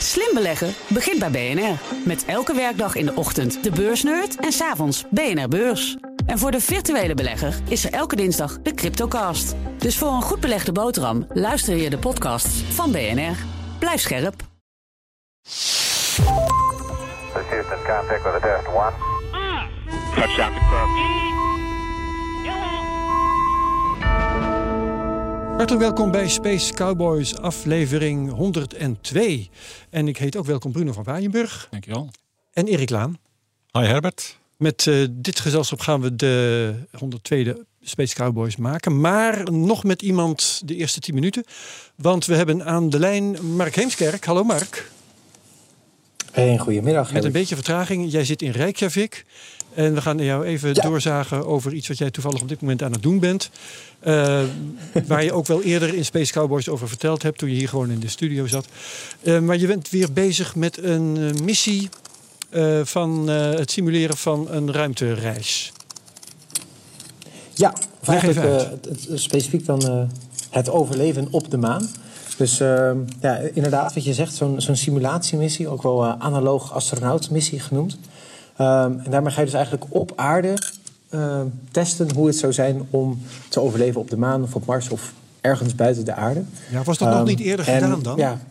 Slim beleggen begint bij BNR. Met elke werkdag in de ochtend de beursnerd en 's avonds BNR Beurs. En voor de virtuele belegger is er elke dinsdag de Cryptocast. Dus voor een goed belegde boterham luister je de podcasts van BNR. Blijf scherp. Houston, contact with a test 1. Touchdown confirmed. Hartelijk welkom bij Space Cowboys aflevering 102. En ik heet ook welkom Bruno van Waaijenburg. Dankjewel. En Erik Laan. Hi Herbert. Met dit gezelschap gaan we de 102e Space Cowboys maken. Maar nog met iemand de eerste 10 minuten. Want we hebben aan de lijn Mark Heemskerk. Hallo Mark. Hey, goedemiddag. Met een beetje vertraging. Jij zit in Reykjavik. En we gaan jou even doorzagen over iets wat jij toevallig op dit moment aan het doen bent. Waar je ook wel eerder in Space Cowboys over verteld hebt toen je hier gewoon in de studio zat. Maar je bent weer bezig met een missie van het simuleren van een ruimtereis. Ja, Leg even uit. Specifiek dan het overleven op de maan. Dus inderdaad, wat je zegt, zo'n simulatiemissie, ook wel analoog astronautmissie genoemd. En daarmee ga je dus eigenlijk op aarde testen hoe het zou zijn om te overleven op de maan of op Mars of ergens buiten de aarde. Ja, was dat nog niet eerder gedaan dan? Ja.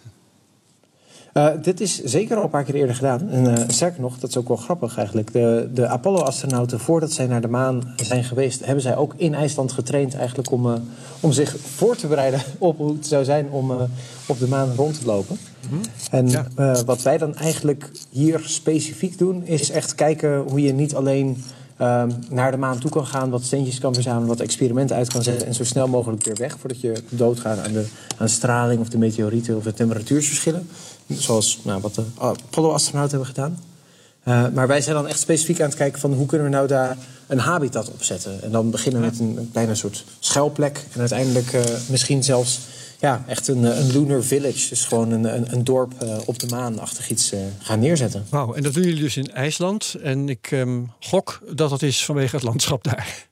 Dit is zeker al een paar keer eerder gedaan. En sterker nog, dat is ook wel grappig eigenlijk. De Apollo-astronauten, voordat zij naar de maan zijn geweest, hebben zij ook in IJsland getraind eigenlijk om zich voor te bereiden op hoe het zou zijn om op de maan rond te lopen. Mm-hmm. En wat wij dan eigenlijk hier specifiek doen, is echt kijken hoe je niet alleen naar de maan toe kan gaan, wat steentjes kan verzamelen, wat experimenten uit kan zetten en zo snel mogelijk weer weg voordat je doodgaat aan straling of de meteorieten of de temperatuursverschillen. Zoals wat de Apollo-astronauten hebben gedaan. Maar wij zijn dan echt specifiek aan het kijken van hoe kunnen we nou daar een habitat opzetten. En dan beginnen met een kleine soort schuilplek. En uiteindelijk misschien zelfs echt een lunar village. Dus gewoon een dorp op de maan-achtig iets gaan neerzetten. Wauw, en dat doen jullie dus in IJsland. En ik gok dat dat is vanwege het landschap daar.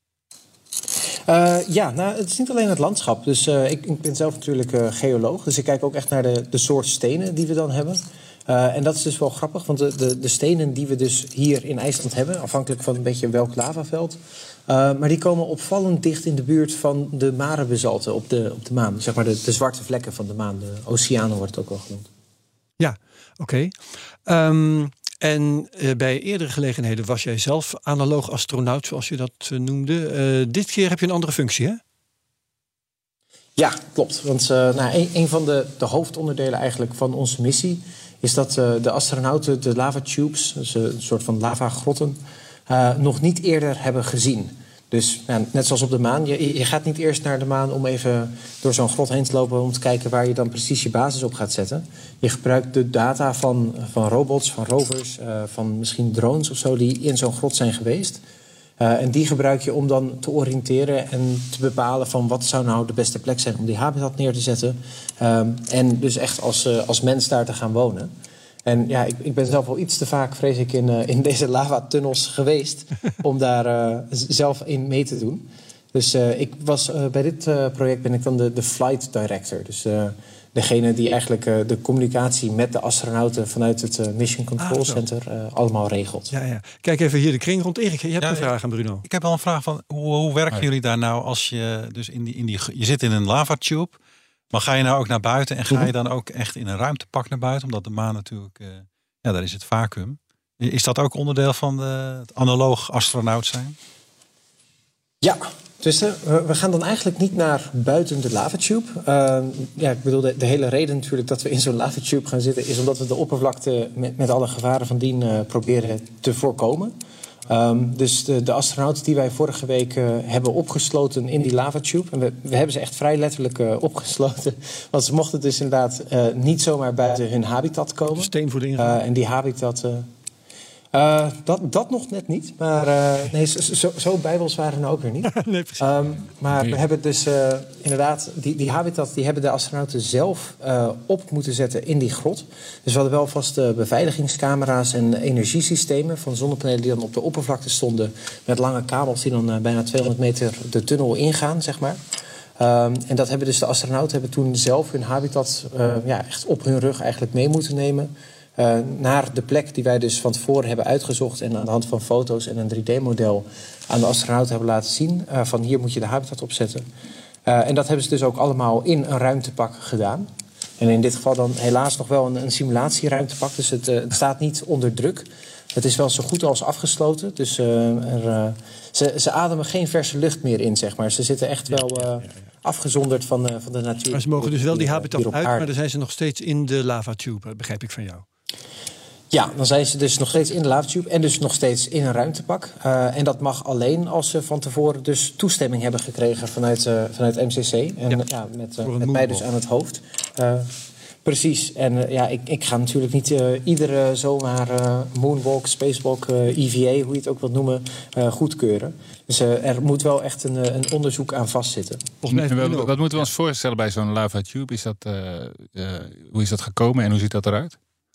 Het is niet alleen het landschap. Dus ik ben zelf natuurlijk geoloog. Dus ik kijk ook echt naar de soort stenen die we dan hebben. En dat is dus wel grappig. Want de stenen die we dus hier in IJsland hebben, afhankelijk van een beetje welk lavaveld, maar die komen opvallend dicht in de buurt van de marebasalten op de maan. Zeg maar de zwarte vlekken van de maan. De oceanen wordt het ook wel genoemd. Ja, oké. En bij eerdere gelegenheden was jij zelf analoog astronaut, zoals je dat noemde. Dit keer heb je een andere functie, hè? Ja, klopt. Want een van de hoofdonderdelen eigenlijk van onze missie is dat de astronauten de lavatubes, dus een soort van lavagrotten, nog niet eerder hebben gezien. Dus net zoals op de maan, je gaat niet eerst naar de maan om even door zo'n grot heen te lopen om te kijken waar je dan precies je basis op gaat zetten. Je gebruikt de data van robots, van rovers, van misschien drones of zo die in zo'n grot zijn geweest. En die gebruik je om dan te oriënteren en te bepalen van wat zou nou de beste plek zijn om die habitat neer te zetten. En dus echt als mens daar te gaan wonen. En ik ben zelf wel iets te vaak, vrees ik, in deze lavatunnels geweest om daar zelf in mee te doen. Dus bij dit project ben ik dan de flight director. Dus degene die eigenlijk de communicatie met de astronauten vanuit het Mission Control Center allemaal regelt. Ja. Kijk even hier de kring rond. Erik, je hebt een vraag aan Bruno. Ik heb wel een vraag van hoe werken jullie daar nou als je dus je zit in een lavatube, maar ga je nou ook naar buiten en ga je dan ook echt in een ruimtepak naar buiten, omdat de maan natuurlijk, daar is het vacuüm. Is dat ook onderdeel van het analoog astronaut zijn? Ja. Dus we gaan dan eigenlijk niet naar buiten de lavatube. Ik bedoel, de hele reden natuurlijk dat we in zo'n lavatube gaan zitten is omdat we de oppervlakte met alle gevaren van dien proberen te voorkomen. Dus de astronauten die wij vorige week hebben opgesloten in die lavatube, en we hebben ze echt vrij letterlijk opgesloten, want ze mochten dus inderdaad niet zomaar buiten hun habitat komen. Steen voor de ingang. En die habitat... Dat nog net niet, maar zo bijbels waren we nou ook weer niet. Nee, precies. Maar we hebben dus inderdaad, die habitat die hebben de astronauten zelf op moeten zetten in die grot. Dus we hadden wel vast beveiligingscamera's en energiesystemen van zonnepanelen die dan op de oppervlakte stonden met lange kabels die dan bijna 200 meter de tunnel ingaan, zeg maar. En dat hebben dus de astronauten hebben toen zelf hun habitat echt op hun rug eigenlijk mee moeten nemen. Naar de plek die wij dus van tevoren hebben uitgezocht en aan de hand van foto's en een 3D-model aan de astronauten hebben laten zien. Van hier moet je de habitat opzetten. En dat hebben ze dus ook allemaal in een ruimtepak gedaan. En in dit geval dan helaas nog wel een simulatieruimtepak. Dus het staat niet onder druk. Het is wel zo goed als afgesloten. Dus ze ademen geen verse lucht meer in, zeg maar. Ze zitten echt wel afgezonderd van de natuur. Maar ze mogen dus wel die habitat uit, maar dan zijn ze nog steeds in de lavatube, begrijp ik van jou. Ja, dan zijn ze dus nog steeds in de lavatube en dus nog steeds in een ruimtepak. En dat mag alleen als ze van tevoren dus toestemming hebben gekregen vanuit MCC. En met mij dus aan het hoofd. Precies. En ik ga natuurlijk niet iedere zomaar moonwalk, spacewalk, EVA, hoe je het ook wilt noemen, goedkeuren. Dus er moet wel echt een onderzoek aan vastzitten. Wat moeten we ons voorstellen bij zo'n lava tube? Hoe is dat gekomen en hoe ziet dat eruit?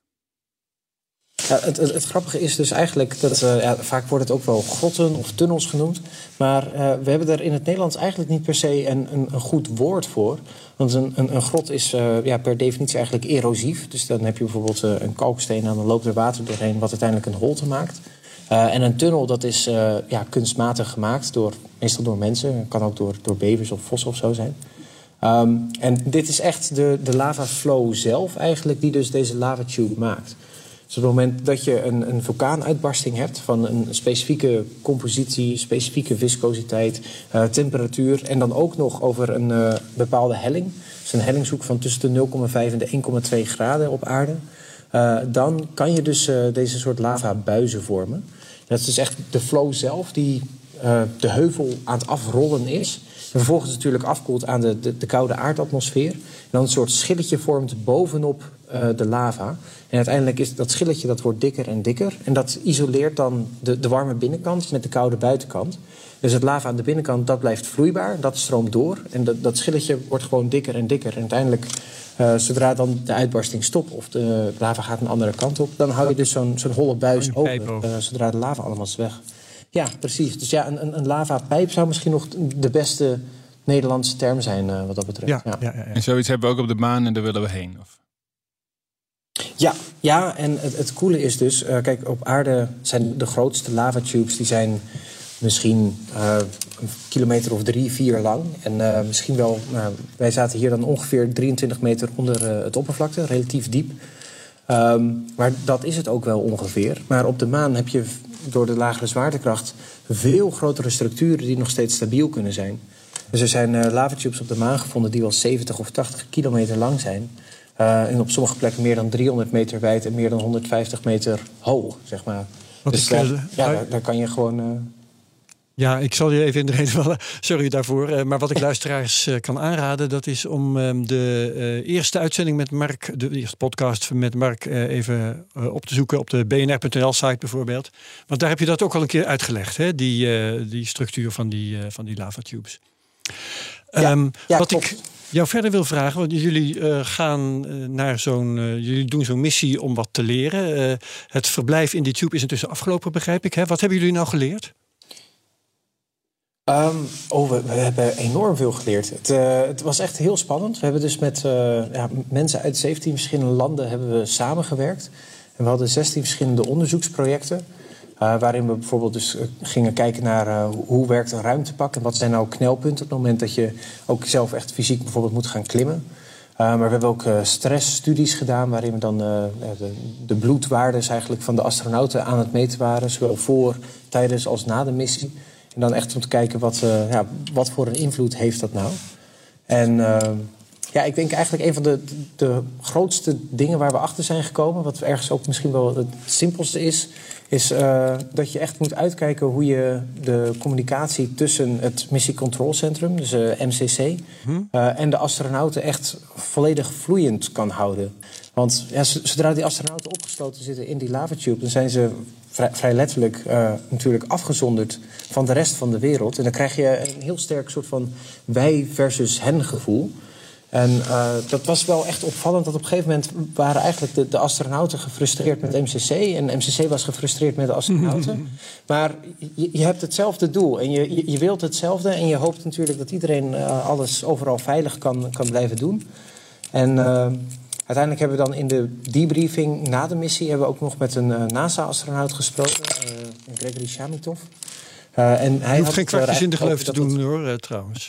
Ja, het grappige is dus eigenlijk dat vaak wordt het ook wel grotten of tunnels genoemd. Maar we hebben er in het Nederlands eigenlijk niet per se een goed woord voor. Want een grot is per definitie eigenlijk erosief. Dus dan heb je bijvoorbeeld een kalksteen en dan loopt er water doorheen wat uiteindelijk een holte maakt. En een tunnel dat is kunstmatig gemaakt, meestal door mensen. Het kan ook door bevers of vossen of zo zijn. En dit is echt de lava flow zelf eigenlijk die dus deze lava tube maakt. Dus op het moment dat je een vulkaanuitbarsting hebt van een specifieke compositie, specifieke viscositeit, temperatuur en dan ook nog over een bepaalde helling, dus een hellingshoek van tussen de 0,5 en de 1,2 graden op aarde, dan kan je dus deze soort lavabuizen vormen. Dat is dus echt de flow zelf die de heuvel aan het afrollen is. En vervolgens natuurlijk afkoelt aan de koude aardatmosfeer. En dan een soort schilletje vormt bovenop de lava. En uiteindelijk is dat schilletje dat wordt dikker en dikker. En dat isoleert dan de warme binnenkant met de koude buitenkant. Dus het lava aan de binnenkant dat blijft vloeibaar. Dat stroomt door. En dat schilletje wordt gewoon dikker en dikker. En uiteindelijk, zodra dan de uitbarsting stopt of de lava gaat een andere kant op, dan hou je dus zo'n holle buis open. Zodra de lava allemaal is weg. Ja, precies. Dus ja, een lavapijp zou misschien nog de beste Nederlandse term zijn wat dat betreft. Ja. En zoiets hebben we ook op de maan en daar willen we heen? Of? Ja, en het coole is dus, kijk, op aarde zijn de grootste lavatubes, die zijn misschien een kilometer of 3-4 lang. En misschien wel, wij zaten hier dan ongeveer 23 meter onder het oppervlakte, relatief diep. Maar dat is het ook wel ongeveer. Maar op de maan heb je door de lagere zwaartekracht veel grotere structuren die nog steeds stabiel kunnen zijn. Dus er zijn lavatubes op de maan gevonden die wel 70 of 80 kilometer lang zijn. En op sommige plekken meer dan 300 meter wijd en meer dan 150 meter hoog, zeg maar. Dus daar kan je gewoon... Ja, ik zal je even in de reden vallen. Sorry daarvoor. Maar wat ik luisteraars kan aanraden, dat is om de eerste uitzending met Mark, de eerste podcast met Mark, even op te zoeken op de bnr.nl-site bijvoorbeeld. Want daar heb je dat ook al een keer uitgelegd, hè? Die structuur van die lavatubes. Wat ik jou verder wil vragen, want jullie gaan naar jullie doen zo'n missie om wat te leren. Het verblijf in die tube is intussen afgelopen, begrijp ik. Hè? Wat hebben jullie nou geleerd? We hebben enorm veel geleerd. Het was echt heel spannend. We hebben dus met mensen uit 17 verschillende landen hebben we samengewerkt. En we hadden 16 verschillende onderzoeksprojecten. Waarin we bijvoorbeeld dus gingen kijken naar hoe werkt een ruimtepak en wat zijn nou knelpunten op het moment dat je ook zelf echt fysiek bijvoorbeeld moet gaan klimmen. Maar we hebben ook stressstudies gedaan waarin we dan de bloedwaardes eigenlijk van de astronauten aan het meten waren, zowel voor, tijdens als na de missie. En dan echt om te kijken wat voor een invloed heeft dat nou. En ik denk eigenlijk een van de grootste dingen waar we achter zijn gekomen, wat ergens ook misschien wel het simpelste is dat je echt moet uitkijken hoe je de communicatie tussen het missiecontrolcentrum, dus MCC, en de astronauten echt volledig vloeiend kan houden. Want zodra die astronauten opgesloten zitten in die lavatube, dan zijn ze vrij letterlijk natuurlijk afgezonderd van de rest van de wereld. En dan krijg je een heel sterk soort van wij versus hen gevoel. En dat was wel echt opvallend dat op een gegeven moment waren eigenlijk de astronauten gefrustreerd met MCC. En MCC was gefrustreerd met de astronauten. Maar je hebt hetzelfde doel en je wilt hetzelfde. En je hoopt natuurlijk dat iedereen alles overal veilig kan blijven doen. En uiteindelijk hebben we dan in de debriefing na de missie hebben we ook nog met een NASA-astronaut gesproken. Gregory Shamitov. En hij je hoeft geen kwartjes in de gleuf te doen hoor, trouwens.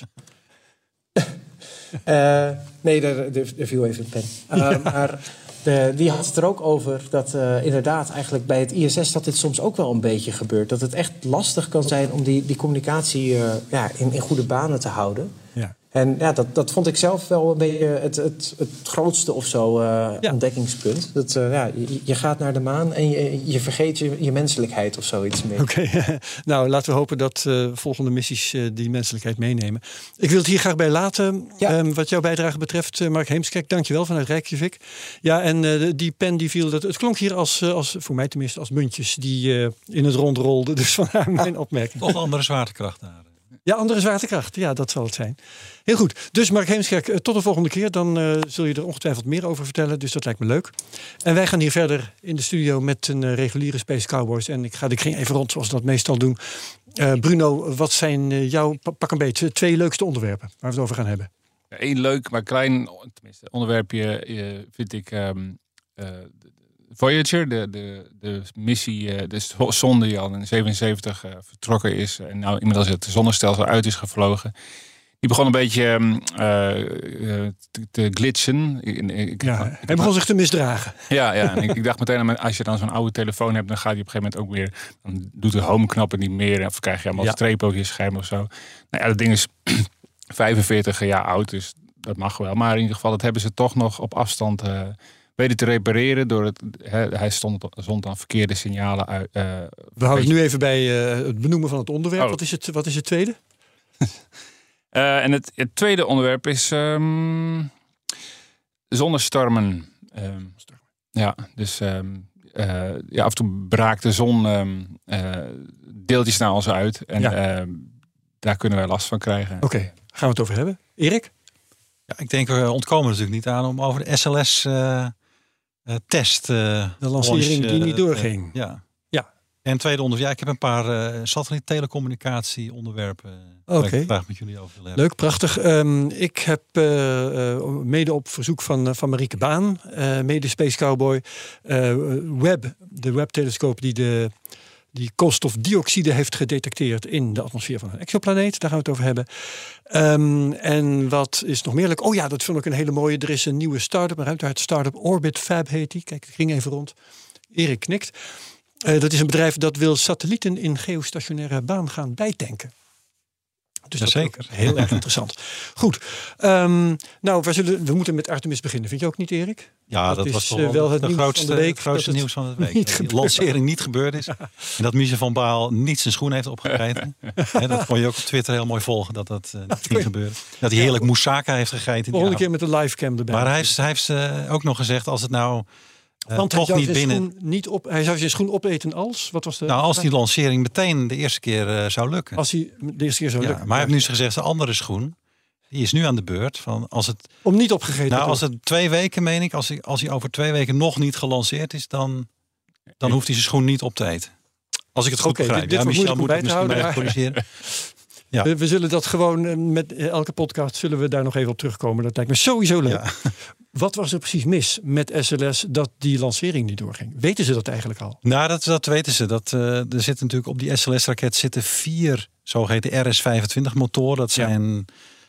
Nee, er viel even een pen. Maar die had het er ook over dat inderdaad eigenlijk bij het ISS dat dit soms ook wel een beetje gebeurt. Dat het echt lastig kan zijn om die communicatie in goede banen te houden. Ja. En ja, dat vond ik zelf wel een beetje het grootste of zo ontdekkingspunt. Dat, je gaat naar de maan en je vergeet je menselijkheid of zoiets mee. Oké. Nou, laten we hopen dat volgende missies die menselijkheid meenemen. Ik wil het hier graag bij laten. Ja. Wat jouw bijdrage betreft, Mark Heemskerk, dankjewel vanuit Reykjavik. Ja, en die pen die viel, het klonk hier als voor mij tenminste, als muntjes die in het rond rolden. Dus vandaar mijn opmerking. Tot andere zwaartekracht daar. Ja, andere zwaartekracht. Ja, dat zal het zijn. Heel goed. Dus Mark Heemskerk, tot de volgende keer. Dan zul je er ongetwijfeld meer over vertellen. Dus dat lijkt me leuk. En wij gaan hier verder in de studio met een reguliere Space Cowboys. En ik ga de kring even rond zoals we dat meestal doen. Bruno, wat zijn jouw, pak een beetje, 2 leukste onderwerpen waar we het over gaan hebben? Eén leuk, maar klein onderwerpje vind ik Voyager, de missie, de zonde die al in 1977 vertrokken is en nou inmiddels het zonnestelsel uit is gevlogen. Die begon een beetje te glitchen. Hij begon zich te misdragen. Ja, en ik dacht meteen, als je dan zo'n oude telefoon hebt, dan gaat hij op een gegeven moment ook weer, dan doet de home-knap het niet meer, of krijg je allemaal strepen op je scherm of zo. Nou ja, dat ding is 45 jaar oud, dus dat mag wel. Maar in ieder geval, dat hebben ze toch nog op afstand weten te repareren door hij zond dan verkeerde signalen uit. We houden het nu even bij het benoemen van het onderwerp. Oh. Wat is het tweede? En het tweede onderwerp is zonnestormen. Ja, dus af en toe braakt de zon deeltjes naar ons uit. En daar kunnen wij last van krijgen. Oké, gaan we het over hebben. Erik? Ja, ik denk we ontkomen natuurlijk niet aan om over de SLS test. De lancering die niet doorging. Ja. En tweede onderwerp. Ja, ik heb een paar satelliet-telecommunicatie onderwerpen. Waar ik graag met jullie over wil hebben. Leuk, prachtig. Ik heb mede op verzoek van Marieke Baan, mede Space Cowboy, de Webb-telescoop die koolstofdioxide heeft gedetecteerd in de atmosfeer van een exoplaneet. Daar gaan we het over hebben. En wat is nog meer leuk? Oh ja, dat vond ik een hele mooie. Er is een nieuwe start-up, een ruimtevaart start-up. Orbit Fab heet die. Kijk, ik ging even rond. Erik knikt. Dat is een bedrijf dat wil satellieten in geostationaire baan gaan bijtanken. Dus dat zeker. Is heel erg interessant. Goed. Nou, we moeten met Artemis beginnen. Vind je ook niet, Erik? Ja, dat was toch wel het grootste nieuws van de week. Dat de lancering niet gebeurd is. En dat Mise van Baal niet zijn schoen heeft opgegeten. Dat kon je ook op Twitter heel mooi volgen, dat niet gebeurde. Dat hij heerlijk moussaka heeft gegeten. Volgende keer met de livecam erbij. Maar hij heeft ook nog gezegd, als het nou want hij zou zijn schoen opeten als? Wat was als die lancering meteen de eerste keer zou lukken. Als hij de eerste keer zou lukken. Maar hij heeft nu gezegd, de andere schoen, die is nu aan de beurt. Om niet opgegeten te worden. Als het 2 weken, meen ik, als hij over 2 weken nog niet gelanceerd is, dan hoeft hij zijn schoen niet op te eten. Als ik het goed begrijp. Dit Michel moet bij het misschien bij corrigeren. Ja. We zullen dat gewoon met elke podcast zullen we daar nog even op terugkomen. Dat lijkt me sowieso leuk. Ja. Wat was er precies mis met SLS dat die lancering niet doorging? Weten ze dat eigenlijk al? Nou, dat weten ze. Er zitten natuurlijk op die SLS-raket 4 zogeheten RS-25 motoren. Dat zijn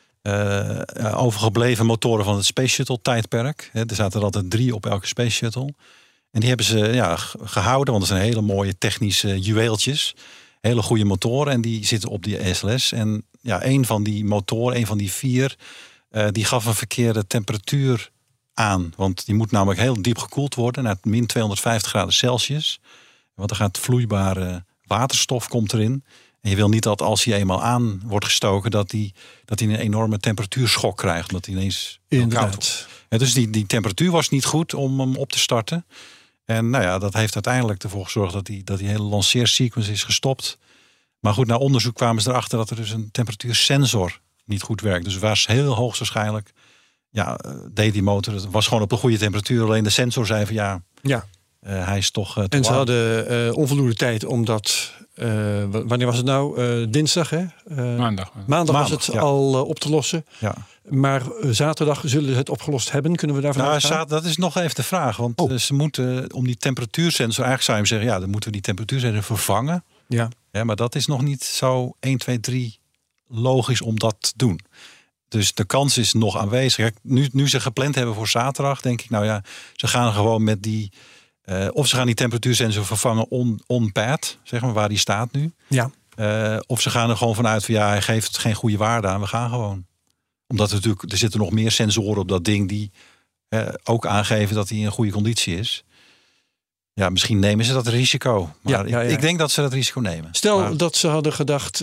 overgebleven motoren van het Space Shuttle tijdperk. Er zaten er altijd 3 op elke Space Shuttle. En die hebben ze gehouden, want dat zijn hele mooie technische juweeltjes. Hele goede motoren en die zitten op die SLS. En een van die motoren, een van die 4, die gaf een verkeerde temperatuur aan. Want die moet namelijk heel diep gekoeld worden naar min 250 graden Celsius. Want er gaat vloeibare waterstof komt erin. En je wil niet dat als hij eenmaal aan wordt gestoken, dat hij een enorme temperatuurschok krijgt. Omdat hij ineens koud wordt. Ja, dus die temperatuur was niet goed om hem op te starten. En dat heeft uiteindelijk ervoor gezorgd dat die hele lanceersequence is gestopt. Maar goed, na onderzoek kwamen ze erachter dat er dus een temperatuursensor niet goed werkt. Dus was heel hoogstwaarschijnlijk deed die motor. Het was gewoon op de goede temperatuur. Alleen de sensor zei van hij is toch te En ze warm. hadden onvoldoende tijd omdat... wanneer was het nou? Dinsdag, hè? Maandag was het al op te lossen. Ja. Maar zaterdag zullen ze het opgelost hebben. Kunnen we daarvan uitgaan? Dat is nog even de vraag. Want ze moeten om die temperatuursensor... Eigenlijk zou je hem zeggen, dan moeten we die temperatuursensor vervangen. Ja. Maar dat is nog niet zo 1, 2, 3 logisch om dat te doen. Dus de kans is nog aanwezig. Kijk, nu ze gepland hebben voor zaterdag, denk ik, ze gaan gewoon met die... of ze gaan die temperatuursensor vervangen on-pad, zeg maar, waar die staat nu. Ja. Of ze gaan er gewoon vanuit van hij geeft geen goede waarde aan. We gaan gewoon. Omdat er zitten nog meer sensoren op dat ding die ook aangeven dat hij in goede conditie is. Ja, misschien nemen ze dat risico. Maar ik denk dat ze dat risico nemen. Stel dat ze hadden gedacht,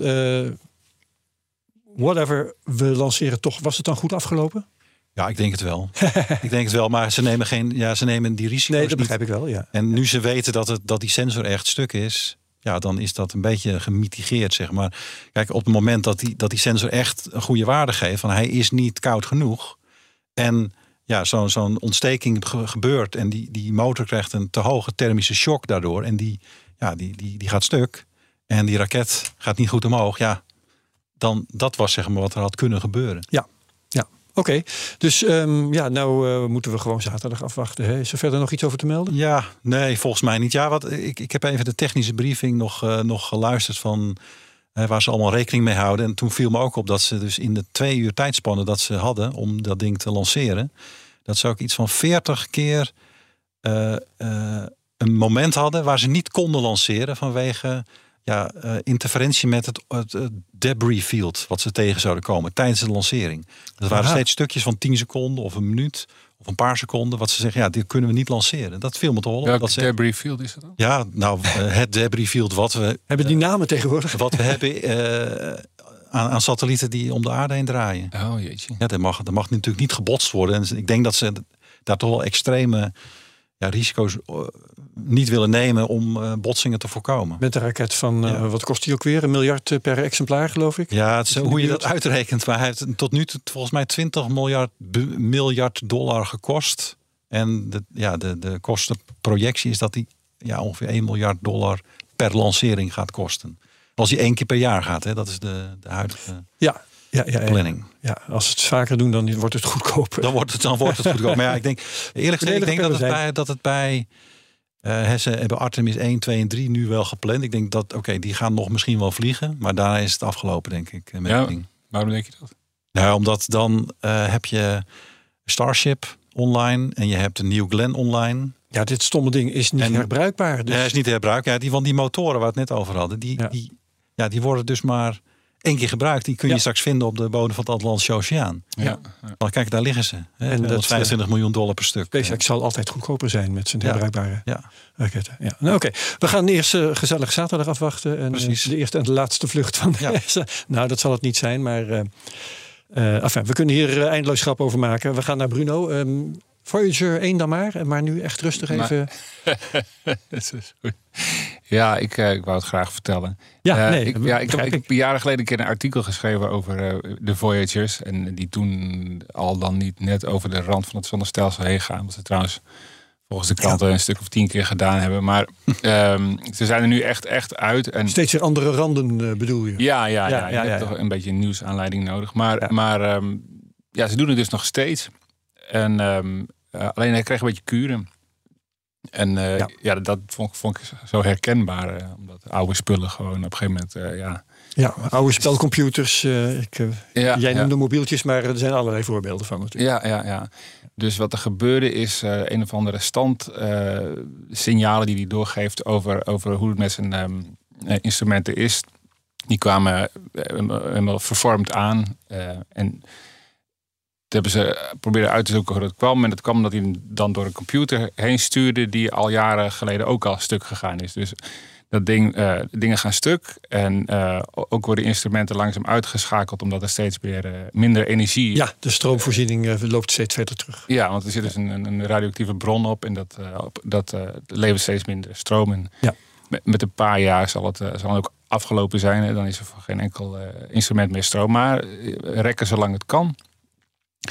whatever, we lanceren toch. Was het dan goed afgelopen? Ja, ik denk het wel. Maar ze nemen die risico's Nee, dat begrijp ik wel, ja. En nu ze weten dat die sensor echt stuk is, dan is dat een beetje gemitigeerd, zeg maar. Kijk, op het moment dat die sensor echt een goede waarde geeft, van hij is niet koud genoeg, en zo'n ontsteking gebeurt en die motor krijgt een te hoge thermische shock daardoor en die gaat stuk en die raket gaat niet goed omhoog, dan dat was zeg maar wat er had kunnen gebeuren. Ja. Oké, dus nou moeten we gewoon zaterdag afwachten. Hè? Is er verder nog iets over te melden? Ja, nee, volgens mij niet. Ja, ik heb even de technische briefing nog geluisterd van waar ze allemaal rekening mee houden. En toen viel me ook op dat ze dus in de 2 uur tijdspannen dat ze hadden om dat ding te lanceren, dat ze ook iets van 40 keer een moment hadden waar ze niet konden lanceren vanwege interferentie met het debris field wat ze tegen zouden komen tijdens de lancering. Dat waren steeds stukjes van 10 seconden of een minuut of een paar seconden wat ze zeggen, dit kunnen we niet lanceren. Dat viel me toch wel op. Welk debris field is dat dan? Ja, nou, het debris field wat we... Hebben die namen tegenwoordig? Wat we hebben aan satellieten die om de aarde heen draaien. Oh jeetje. Ja, dat mag natuurlijk niet gebotst worden. En ik denk dat ze daar toch wel extreme risico's niet willen nemen om botsingen te voorkomen. Met de raket van, wat kost die ook weer? $1 miljard per exemplaar, geloof ik? Ja, het is hoe je dat uitrekent. Maar hij heeft tot nu toe volgens mij $20 miljard gekost. En de kostenprojectie is dat hij ongeveer $1 miljard per lancering gaat kosten. Als hij 1 keer per jaar gaat, hè, dat is de huidige planning. Ja, als ze het vaker doen, dan wordt het goedkoper. Dan wordt het goedkoper. Maar ik denk, eerlijk gezegd, ik denk dat het bij ze hebben Artemis 1, 2 en 3 nu wel gepland. Ik denk dat, die gaan nog misschien wel vliegen. Maar daarna is het afgelopen, denk ik. Met het ding. Waarom denk je dat? Nou, omdat dan heb je Starship online en je hebt de New Glenn online. Ja, dit stomme ding is niet herbruikbaar. Dus... Ja, is niet herbruikbaar. Die motoren waar we het net over hadden, die worden dus maar 1 keer gebruikt. Die kun je straks vinden op de bodem van het Atlantische Oceaan. Ja. Maar kijk, daar liggen ze. En dat $25 miljoen per stuk. SpaceX zal altijd goedkoper zijn met zijn herbruikbare raketten. Ja. Nou, we gaan eerst gezellig zaterdag afwachten. En de eerste en de laatste vlucht van de ESA. Nou, dat zal het niet zijn, maar we kunnen hier eindeloos grap over maken. We gaan naar Bruno. Voyager 1 dan maar nu echt rustig even. Ja, ik wou het graag vertellen. Ik heb jaren geleden een keer een artikel geschreven over de Voyagers. En die toen al dan niet net over de rand van het zonnestelsel heen gaan. Wat ze trouwens volgens de kranten een stuk of 10 keer gedaan hebben. Maar ze zijn er nu echt uit. En steeds weer andere randen bedoel je? Ja. Je hebt toch een beetje een nieuwsaanleiding nodig. Maar ze doen het dus nog steeds. En alleen hij kreeg een beetje kuren. En dat vond ik zo herkenbaar. Omdat oude spullen gewoon op een gegeven moment... Ja, oude spelcomputers. Jij noemde mobieltjes, maar er zijn allerlei voorbeelden van natuurlijk. Ja. Dus wat er gebeurde is een of andere signalen die hij doorgeeft over hoe het met zijn instrumenten is. Die kwamen helemaal vervormd aan. En hebben ze proberen uit te zoeken hoe dat kwam. En dat kwam omdat hij hem dan door een computer heen stuurde die al jaren geleden ook al stuk gegaan is. Dus dat dingen gaan stuk. En ook worden instrumenten langzaam uitgeschakeld omdat er steeds weer minder energie... Ja, de stroomvoorziening loopt steeds verder terug. Ja, want er zit dus een radioactieve bron op en dat levert steeds minder stroom. En met een paar jaar zal het ook afgelopen zijn. En dan is er voor geen enkel instrument meer stroom. Maar rekken zolang het kan.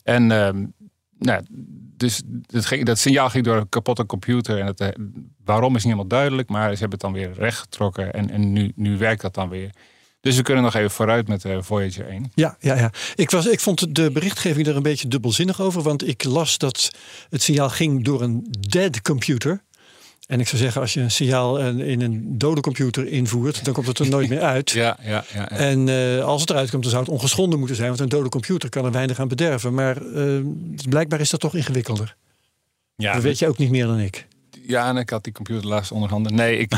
En dus dat signaal ging door een kapotte computer. En waarom is niet helemaal duidelijk. Maar ze hebben het dan weer rechtgetrokken. En nu werkt dat dan weer. Dus we kunnen nog even vooruit met Voyager 1. Ja. Ik vond de berichtgeving er een beetje dubbelzinnig over. Want ik las dat het signaal ging door een dead computer. En ik zou zeggen, als je een signaal in een dode computer invoert, dan komt het er nooit meer uit. Ja. En als het eruit komt, dan zou het ongeschonden moeten zijn. Want een dode computer kan er weinig aan bederven. Maar blijkbaar is dat toch ingewikkelder. Ja, dat weet je ook niet meer dan ik. Ja, en ik had die computer laatst onderhanden. Nee,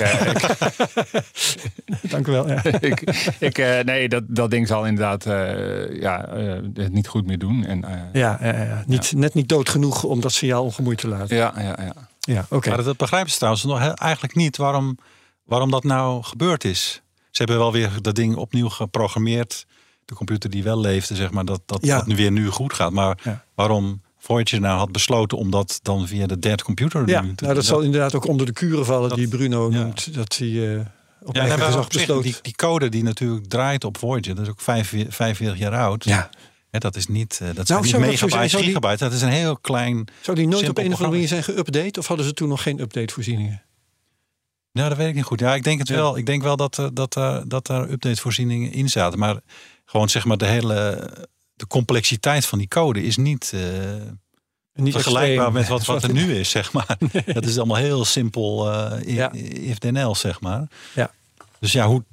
Dank u wel. Ja. Nee, dat ding zal inderdaad het niet goed meer doen. En, Net niet dood genoeg om dat signaal ongemoeid te laten. Ja, oké. Maar dat begrijpen ze trouwens nog eigenlijk niet waarom dat nou gebeurd is. Ze hebben wel weer dat ding opnieuw geprogrammeerd. De computer die wel leefde, zeg maar, dat nu goed gaat. Maar waarom Voyager nou had besloten om dat dan via de dead computer te doen? Dat zal inderdaad ook onder de kuren vallen die Bruno noemt. Dat hij op eigen gezag besloot. Die code die natuurlijk draait op Voyager, dat is ook 45 jaar oud. Ja. Dat is niet, dat zijn niet megabytes, gigabytes. Dat is een heel klein. Zou die nooit op een of andere manier zijn geüpdate? Of hadden ze toen nog geen updatevoorzieningen? Nou, dat weet ik niet goed. Ja, ik denk het wel. Ik denk wel dat er updatevoorzieningen in zaten. Maar gewoon zeg maar de complexiteit van die code is niet vergelijkbaar met wat er nu is, zeg maar. Nee. Dat is allemaal heel simpel if then else, zeg maar. Ja. Dus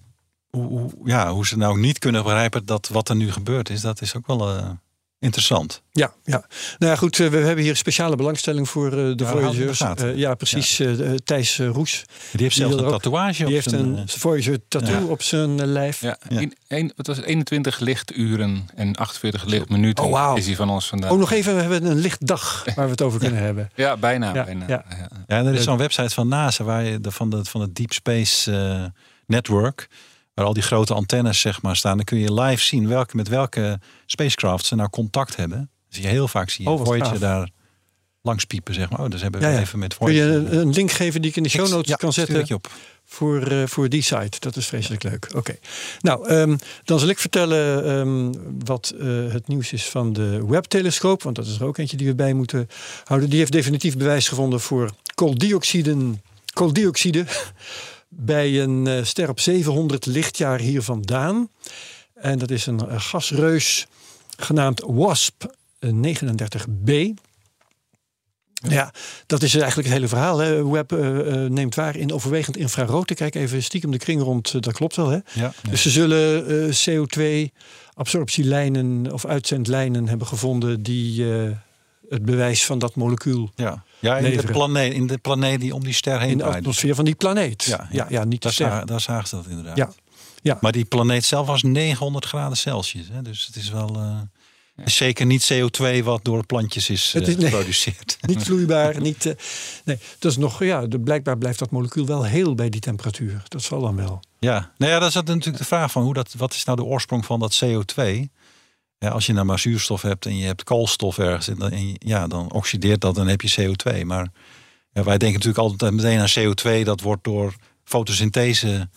hoe ze nou niet kunnen begrijpen dat wat er nu gebeurd is, dat is ook wel interessant. Ja. Nou ja, goed. We hebben hier speciale belangstelling voor de Voyagers. Precies. Thijs Roes. Die heeft zelfs een tatoeage op heeft een Voyager tattoo op zijn lijf. Ja. Het was 21 lichturen en 48 minuten is hij van ons vandaan. Oh, nog even. We hebben een lichtdag waar we het over kunnen hebben. Ja, bijna. Ja, en er is zo'n website van NASA waar je van het Deep Space Network, waar al die grote antennes zeg maar staan, dan kun je live zien met welke spacecraft ze nou contact hebben. Dan zie je heel vaak Voyager daar langs piepen, zeg maar. Dus hebben we even met Voyager. Kun je een link geven die ik in de show notes kan zetten voor die site? Dat is vreselijk leuk. Oké. Nou, dan zal ik vertellen wat het nieuws is van de Webb-telescoop, want dat is er ook eentje die we bij moeten houden. Die heeft definitief bewijs gevonden voor kooldioxide bij een ster op 700 lichtjaar hier vandaan. En dat is een gasreus genaamd WASP 39b. Ja, dat is eigenlijk het hele verhaal. Hè. Webb neemt waar in overwegend infrarood. Ik kijk even stiekem de kring rond, dat klopt wel. Hè? Ja. Dus ze zullen CO2-absorptielijnen of uitzendlijnen hebben gevonden die het bewijs van dat molecuul in de planeet die om die ster heen in de atmosfeer van die planeet. Ja, niet de ster. Daar zagen ze dat inderdaad. Ja. Maar die planeet zelf was 900 graden Celsius. Hè? Dus het is wel zeker niet CO2 wat door plantjes is geproduceerd. Niet vloeibaar. Dat is nog, blijkbaar blijft dat molecuul wel heel bij die temperatuur. Dat zal dan wel. Ja, dat is natuurlijk de vraag van wat is nou de oorsprong van dat CO2? Ja, als je nou maar zuurstof hebt en je hebt koolstof ergens, dan oxideert dat, dan heb je CO2. Maar wij denken natuurlijk altijd meteen aan CO2, dat wordt door fotosynthese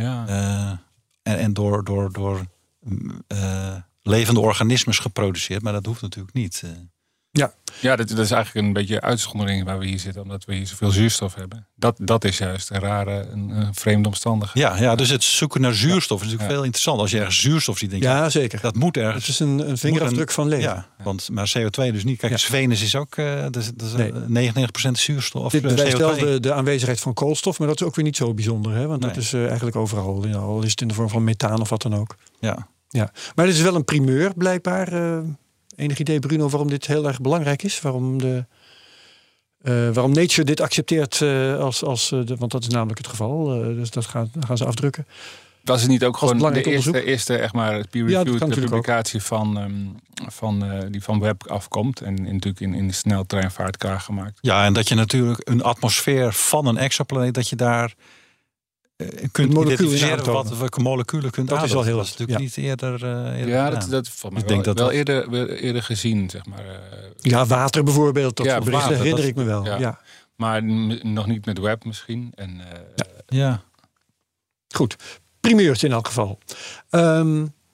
en door levende organismes geproduceerd. Maar dat hoeft natuurlijk niet. Ja, dat is eigenlijk een beetje uitzondering waar we hier zitten, omdat we hier zoveel zuurstof hebben. Dat is juist een rare, een vreemde omstandigheid. Ja, dus het zoeken naar zuurstof is natuurlijk veel interessant. Als je ergens zuurstof ziet, denk je, ja, zeker. Dat moet ergens. Het is een vingerafdruk van leven. Ja, maar CO2 dus niet. Kijk, Venus is ook dat is 99% zuurstof. Of dit bewijst CO2. wel de aanwezigheid van koolstof, maar dat is ook weer niet zo bijzonder. Hè? Want dat is eigenlijk overal. Al is het in de vorm van methaan of wat dan ook. Ja. Maar dit is wel een primeur, blijkbaar. Enig idee, Bruno, waarom dit heel erg belangrijk is? Waarom Nature dit accepteert want dat is namelijk het geval. Dus dat gaan ze afdrukken. Was het niet ook gewoon de eerste echt maar peer-reviewed publicatie die van Webb afkomt en natuurlijk in de sneltreinvaart klaargemaakt? Ja, en dat je natuurlijk een atmosfeer van een exoplaneet, dat je daar kunt identificeren welke moleculen kunt dat aandoen. Is al heel dat is natuurlijk niet eerder dat valt mij wel eerder gezien, zeg maar. Water bijvoorbeeld, dat bericht herinner ik me wel. Ja. Maar nog niet met Webb misschien. En, Goed, primeurtje in elk geval.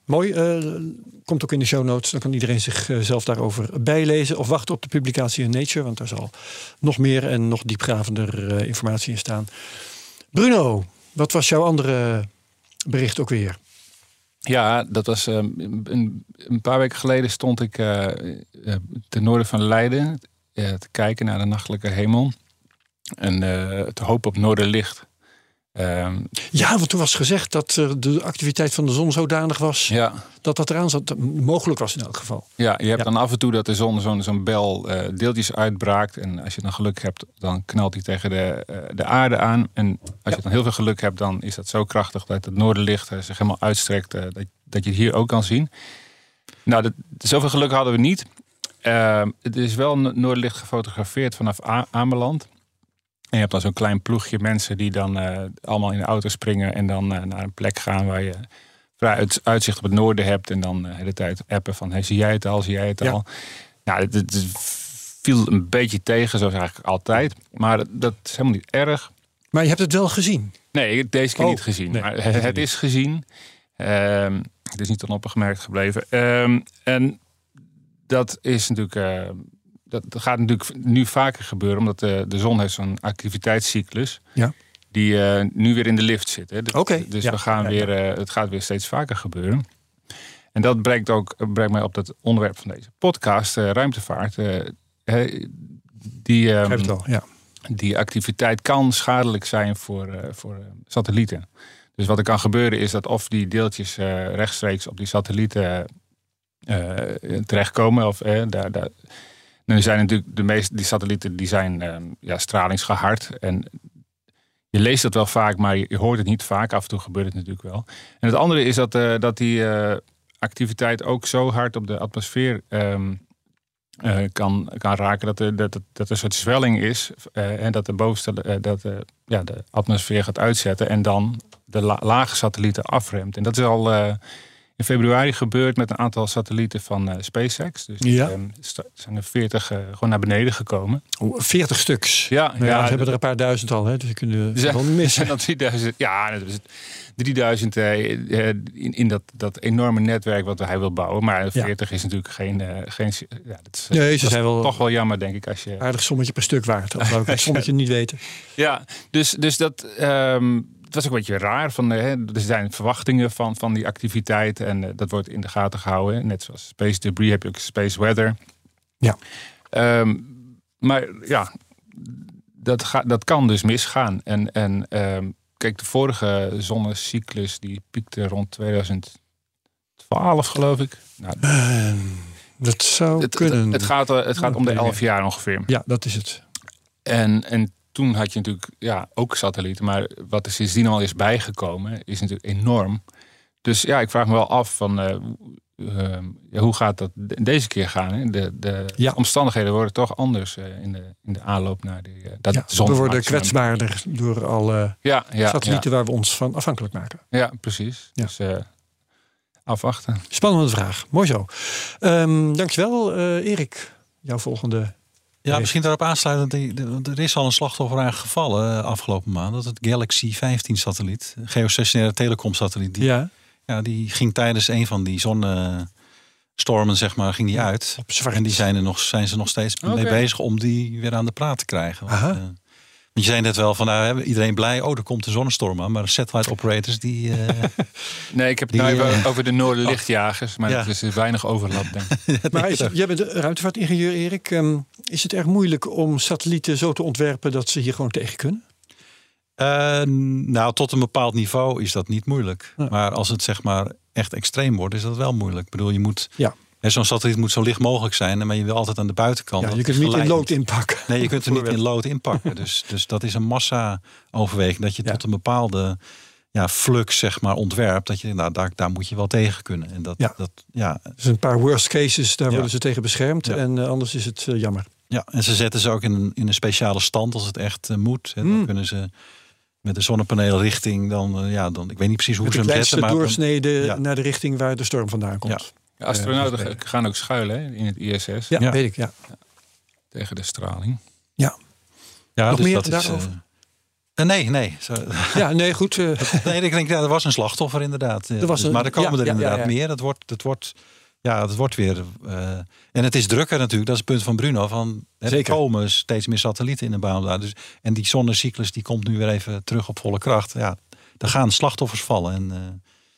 Mooi. Komt ook in de show notes. Dan kan iedereen zichzelf daarover bijlezen. Of wachten op de publicatie in Nature. Want daar zal nog meer en nog diepgravender informatie in staan. Bruno, wat was jouw andere bericht ook weer? Ja, dat was een paar weken geleden stond ik ten noorden van Leiden te kijken naar de nachtelijke hemel. En te hopen op noorderlicht. Ja, want toen was gezegd dat de activiteit van de zon zodanig was dat eraan zat. Mogelijk was in elk geval. Ja, je hebt dan af en toe dat de zon zo'n bel deeltjes uitbraakt. En als je dan geluk hebt, dan knalt hij tegen de aarde aan. En als je dan heel veel geluk hebt, dan is dat zo krachtig dat het noorderlicht zich helemaal uitstrekt. Dat je het hier ook kan zien. Nou, zoveel geluk hadden we niet. Het is wel noorderlicht gefotografeerd vanaf Ameland. En je hebt dan zo'n klein ploegje mensen die dan allemaal in de auto springen en dan naar een plek gaan waar je vrij uitzicht op het noorden hebt. En dan de hele tijd appen van, hey, zie jij het al, zie jij het al? Nou, het viel een beetje tegen, zoals eigenlijk altijd. Maar dat is helemaal niet erg. Maar je hebt het wel gezien? Nee, deze keer niet gezien. Nee, maar het is gezien. Het is niet onopgemerkt gebleven. En dat is natuurlijk... Dat gaat natuurlijk nu vaker gebeuren, omdat de zon heeft zo'n activiteitscyclus. Ja. Die nu weer in de lift zit. Hè. Dus we gaan weer, het gaat weer steeds vaker gebeuren. En dat brengt mij op dat onderwerp van deze podcast, ruimtevaart. Die activiteit kan schadelijk zijn voor satellieten. Dus wat er kan gebeuren is dat of die deeltjes rechtstreeks op die satellieten terechtkomen. Of nu zijn natuurlijk die satellieten die zijn stralingsgehard. En je leest dat wel vaak, maar je hoort het niet vaak. Af en toe gebeurt het natuurlijk wel. En het andere is dat die activiteit ook zo hard op de atmosfeer kan raken. Dat er een soort zwelling is. En dat de atmosfeer gaat uitzetten. En dan de lage satellieten afremt. En dat is al... in februari gebeurd met een aantal satellieten van SpaceX. Dus zijn er 40 gewoon naar beneden gekomen. 40 stuks? Ja, ze hebben er een paar duizend al. Hè, dus je kunt wel niet missen. Dan 3000, dat is 3000 in dat enorme netwerk wat hij wil bouwen. Maar 40 is natuurlijk geen dat zijn wel toch wel jammer, denk ik. Als je aardig sommetje per stuk waard. Dat zou ik het sommetje niet weten. Ja, dus dat... Het was ook een beetje raar. Er zijn verwachtingen van die activiteit. En dat wordt in de gaten gehouden. Net zoals Space Debris heb je ook Space Weather. Ja. Maar ja, dat kan dus misgaan. En kijk, de vorige zonnecyclus die piekte rond 2012, geloof ik. Nou, dat zou kunnen. Het gaat om de 11 jaar ongeveer. Ja, dat is het. En toen had je natuurlijk ook satellieten. Maar wat er sindsdien al is bijgekomen, is natuurlijk enorm. Dus ja, ik vraag me wel af van hoe gaat dat deze keer gaan? Hè? De omstandigheden worden toch anders in de aanloop naar dat zon. We worden kwetsbaarder door alle satellieten waar we ons van afhankelijk maken. Ja, precies. Ja. Dus afwachten. Spannende vraag. Mooi zo. Dankjewel, Erik. Jouw volgende... Ja, misschien daarop aansluitend. Er is al een slachtoffer aan gevallen afgelopen maand. Dat het Galaxy 15 satelliet, geostationaire telecomsatelliet. Die ging tijdens een van die zonnestormen, zeg maar, ging die uit. En die zijn ze nog steeds mee bezig om die weer aan de praat te krijgen. Want je zei net wel van iedereen blij. Er komt een zonnestorm aan. Maar de satellite operators die... Nee, ik heb het even over de noorderlichtjagers. Maar er is weinig overlap, denk ik. Maar jij bent ruimtevaartingenieur, Erik. Is het erg moeilijk om satellieten zo te ontwerpen dat ze hier gewoon tegen kunnen? Tot een bepaald niveau is dat niet moeilijk. Ja. Maar als het zeg maar echt extreem wordt, is dat wel moeilijk. Ik bedoel, je moet... Ja. Zo'n satelliet moet zo licht mogelijk zijn, maar je wil altijd aan de buitenkant. Ja, je kunt het niet in lood inpakken. Nee, je kunt er niet in lood inpakken. Dus dat is een massa-overweging. Dat je tot een bepaalde flux, zeg maar, ontwerpt. Dat je, daar moet je wel tegen kunnen. En Dus een paar worst cases, daar worden ze tegen beschermd. Ja. En anders is het jammer. Ja, en ze zetten ze ook in een speciale stand als het echt moet. Dan kunnen ze met de zonnepaneelrichting dan ik weet niet precies hoe ze hem zetten. Maar doorsneden naar de richting waar de storm vandaan komt. Ja. De astronauten gaan ook schuilen in het ISS. Ja, weet ik, Tegen de straling. Ja. Ja, nog dus meer dat daarover? Nee. Ja, nee, goed. Nee, ik denk, er was een slachtoffer inderdaad. Maar er komen er inderdaad meer. Het wordt weer... en het is drukker natuurlijk, dat is het punt van Bruno. Er komen steeds meer satellieten in de baan daar. Dus, en die zonnecyclus die komt nu weer even terug op volle kracht. Ja, er gaan slachtoffers vallen. En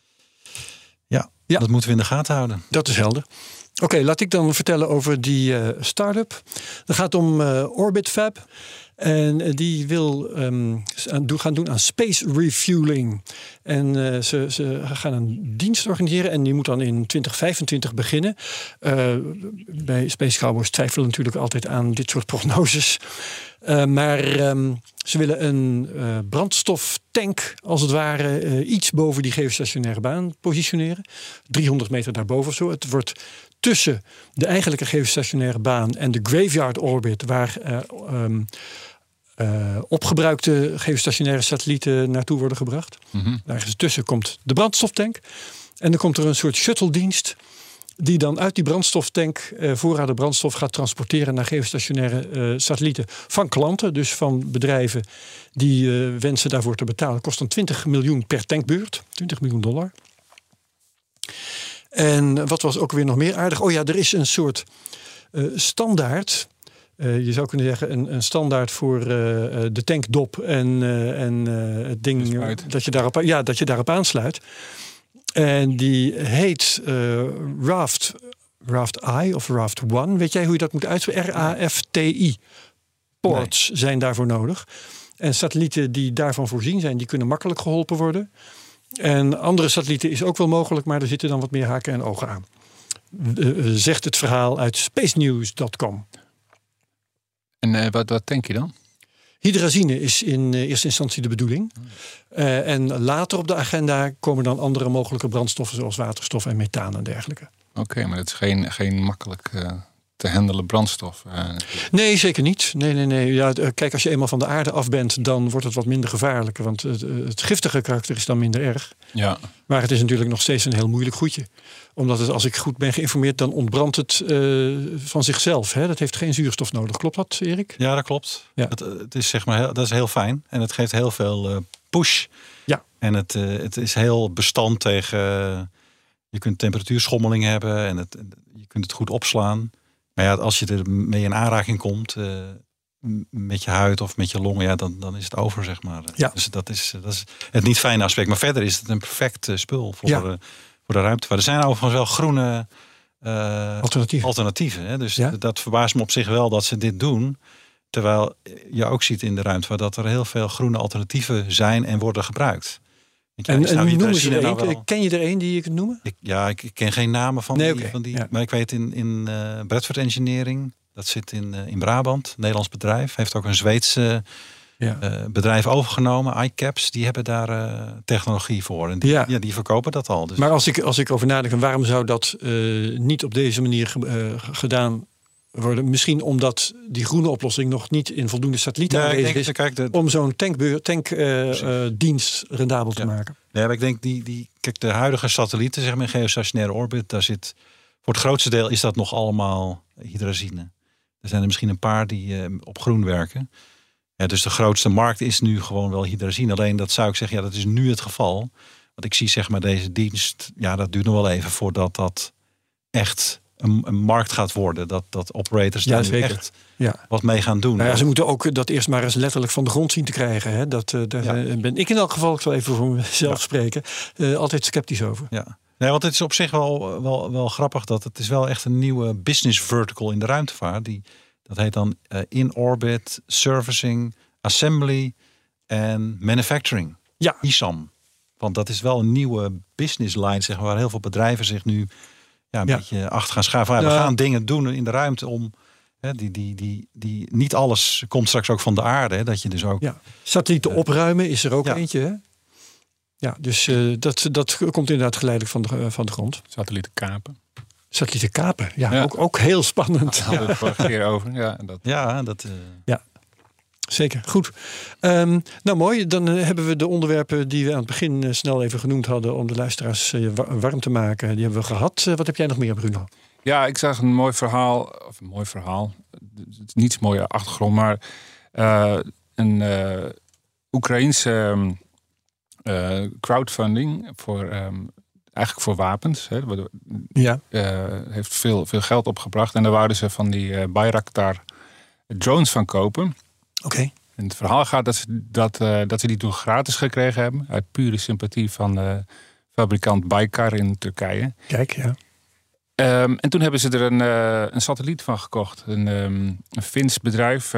dat moeten we in de gaten houden. Dat is helder. Oké, laat ik dan vertellen over die start-up. Het gaat om Orbit Fab. En die wil gaan doen aan space refueling. En ze gaan een dienst organiseren. En die moet dan in 2025 beginnen. Bij Space Cowboys twijfelen natuurlijk altijd aan dit soort prognoses. Maar ze willen een brandstoftank, als het ware, iets boven die geostationaire baan positioneren. 300 meter daarboven of zo. Het wordt tussen de eigenlijke geostationaire baan en de graveyard orbit, waar opgebruikte geostationaire satellieten naartoe worden gebracht. Mm-hmm. Daar tussen komt de brandstoftank. En dan komt er een soort shuttle-dienst die dan uit die brandstoftank voorraden brandstof gaat transporteren naar geostationaire satellieten van klanten, dus van bedrijven die wensen daarvoor te betalen. Kost dan $20 miljoen per tankbeurt, $20 miljoen. En wat was ook weer nog meer aardig? Oh ja, er is een soort standaard. Je zou kunnen zeggen een standaard voor de tankdop en het ding dat je daarop aansluit. En die heet Raft I of Raft One. Weet jij hoe je dat moet uitspreken? RAFTI. Ports zijn daarvoor nodig. En satellieten die daarvan voorzien zijn, die kunnen makkelijk geholpen worden. En andere satellieten is ook wel mogelijk, maar er zitten dan wat meer haken en ogen aan. Zegt het verhaal uit spacenews.com. En wat denk je dan? Hydrazine is in eerste instantie de bedoeling. En later op de agenda komen dan andere mogelijke brandstoffen zoals waterstof en methaan en dergelijke. Oké, maar het is geen makkelijk te handelen brandstof. Nee, zeker niet. Nee. Ja, kijk, als je eenmaal van de aarde af bent, dan wordt het wat minder gevaarlijk. Want het giftige karakter is dan minder erg. Ja. Maar het is natuurlijk nog steeds een heel moeilijk goedje. Omdat het, als ik goed ben geïnformeerd, dan ontbrandt het van zichzelf. Hè? Dat heeft geen zuurstof nodig. Klopt dat, Erik? Ja, dat klopt. Ja. Het is, zeg maar, dat is heel fijn. En het geeft heel veel push. Ja. En het is heel bestand tegen... je kunt temperatuurschommeling hebben. En je kunt het goed opslaan. Maar ja, als je er mee in aanraking komt... met je huid of met je longen... Ja, dan is het over, zeg maar. Ja. Dus dat is het niet fijne aspect. Maar verder is het een perfect spul voor de ruimte. Er zijn overigens wel groene alternatieven. Hè? Dus dat verbaast me op zich wel dat ze dit doen. Terwijl je ook ziet in de ruimte dat er heel veel groene alternatieven zijn en worden gebruikt. En noem eens er een. Ken je er een die je kunt noemen? Ik ken geen namen van die. Ja. Maar ik weet in Bradford Engineering, dat zit in Brabant, Nederlands bedrijf. Heeft ook een Zweedse bedrijf overgenomen, iCaps. Die hebben daar technologie voor. En die verkopen dat al. Dus. Maar als ik over nadenk, waarom zou dat niet op deze manier gedaan worden? Misschien omdat die groene oplossing nog niet in voldoende satellieten aanwezig is. Om zo'n tankdienst rendabel te maken. Nee, maar ik denk kijk, de huidige satellieten, zeg maar in geostationaire orbit, daar zit voor het grootste deel is dat nog allemaal hydrazine. Er zijn er misschien een paar die op groen werken. Ja, dus de grootste markt is nu gewoon wel hydrazine. Alleen dat zou ik zeggen, dat is nu het geval. Want ik zie zeg maar deze dienst, dat duurt nog wel even voordat dat echt een markt gaat worden. Dat operators daar nu echt wat mee gaan doen. Nou ja, ze moeten ook dat eerst maar eens letterlijk van de grond zien te krijgen. Hè? Daar ben ik in elk geval, ik zal even voor mezelf spreken, altijd sceptisch over. Ja. Nee, want het is op zich wel grappig dat het is wel echt een nieuwe business vertical in de ruimtevaart. Dat heet dan in-orbit, servicing, assembly en manufacturing. Ja. ISAM. Want dat is wel een nieuwe business line, zeg maar, waar heel veel bedrijven zich nu een beetje achter gaan schaven. We gaan dingen doen in de ruimte om... Die niet alles komt straks ook van de aarde. Hè, dat je dus ook... Ja. Satellieten opruimen is er ook eentje, hè? Ja, dus dat komt inderdaad geleidelijk van de grond. Satellieten kapen. Satellieten kapen, ook heel spannend. Daar hadden we het vorige keer over. Ja, zeker. Goed. Nou mooi, dan hebben we de onderwerpen die we aan het begin snel even genoemd hadden om de luisteraars warm te maken. Die hebben we gehad. Wat heb jij nog meer, Bruno? Ja, ik zag een mooi verhaal. Het is niet zo'n mooie achtergrond, maar een Oekraïense crowdfunding voor eigenlijk voor wapens. Hè. Ja. Heeft veel geld opgebracht. En daar wouden ze van die Bayraktar drones van kopen. Oké. En het verhaal gaat dat ze die toen gratis gekregen hebben. Uit pure sympathie van de fabrikant Baykar in Turkije. Kijk, ja. En toen hebben ze er een satelliet van gekocht. Een Fins bedrijf.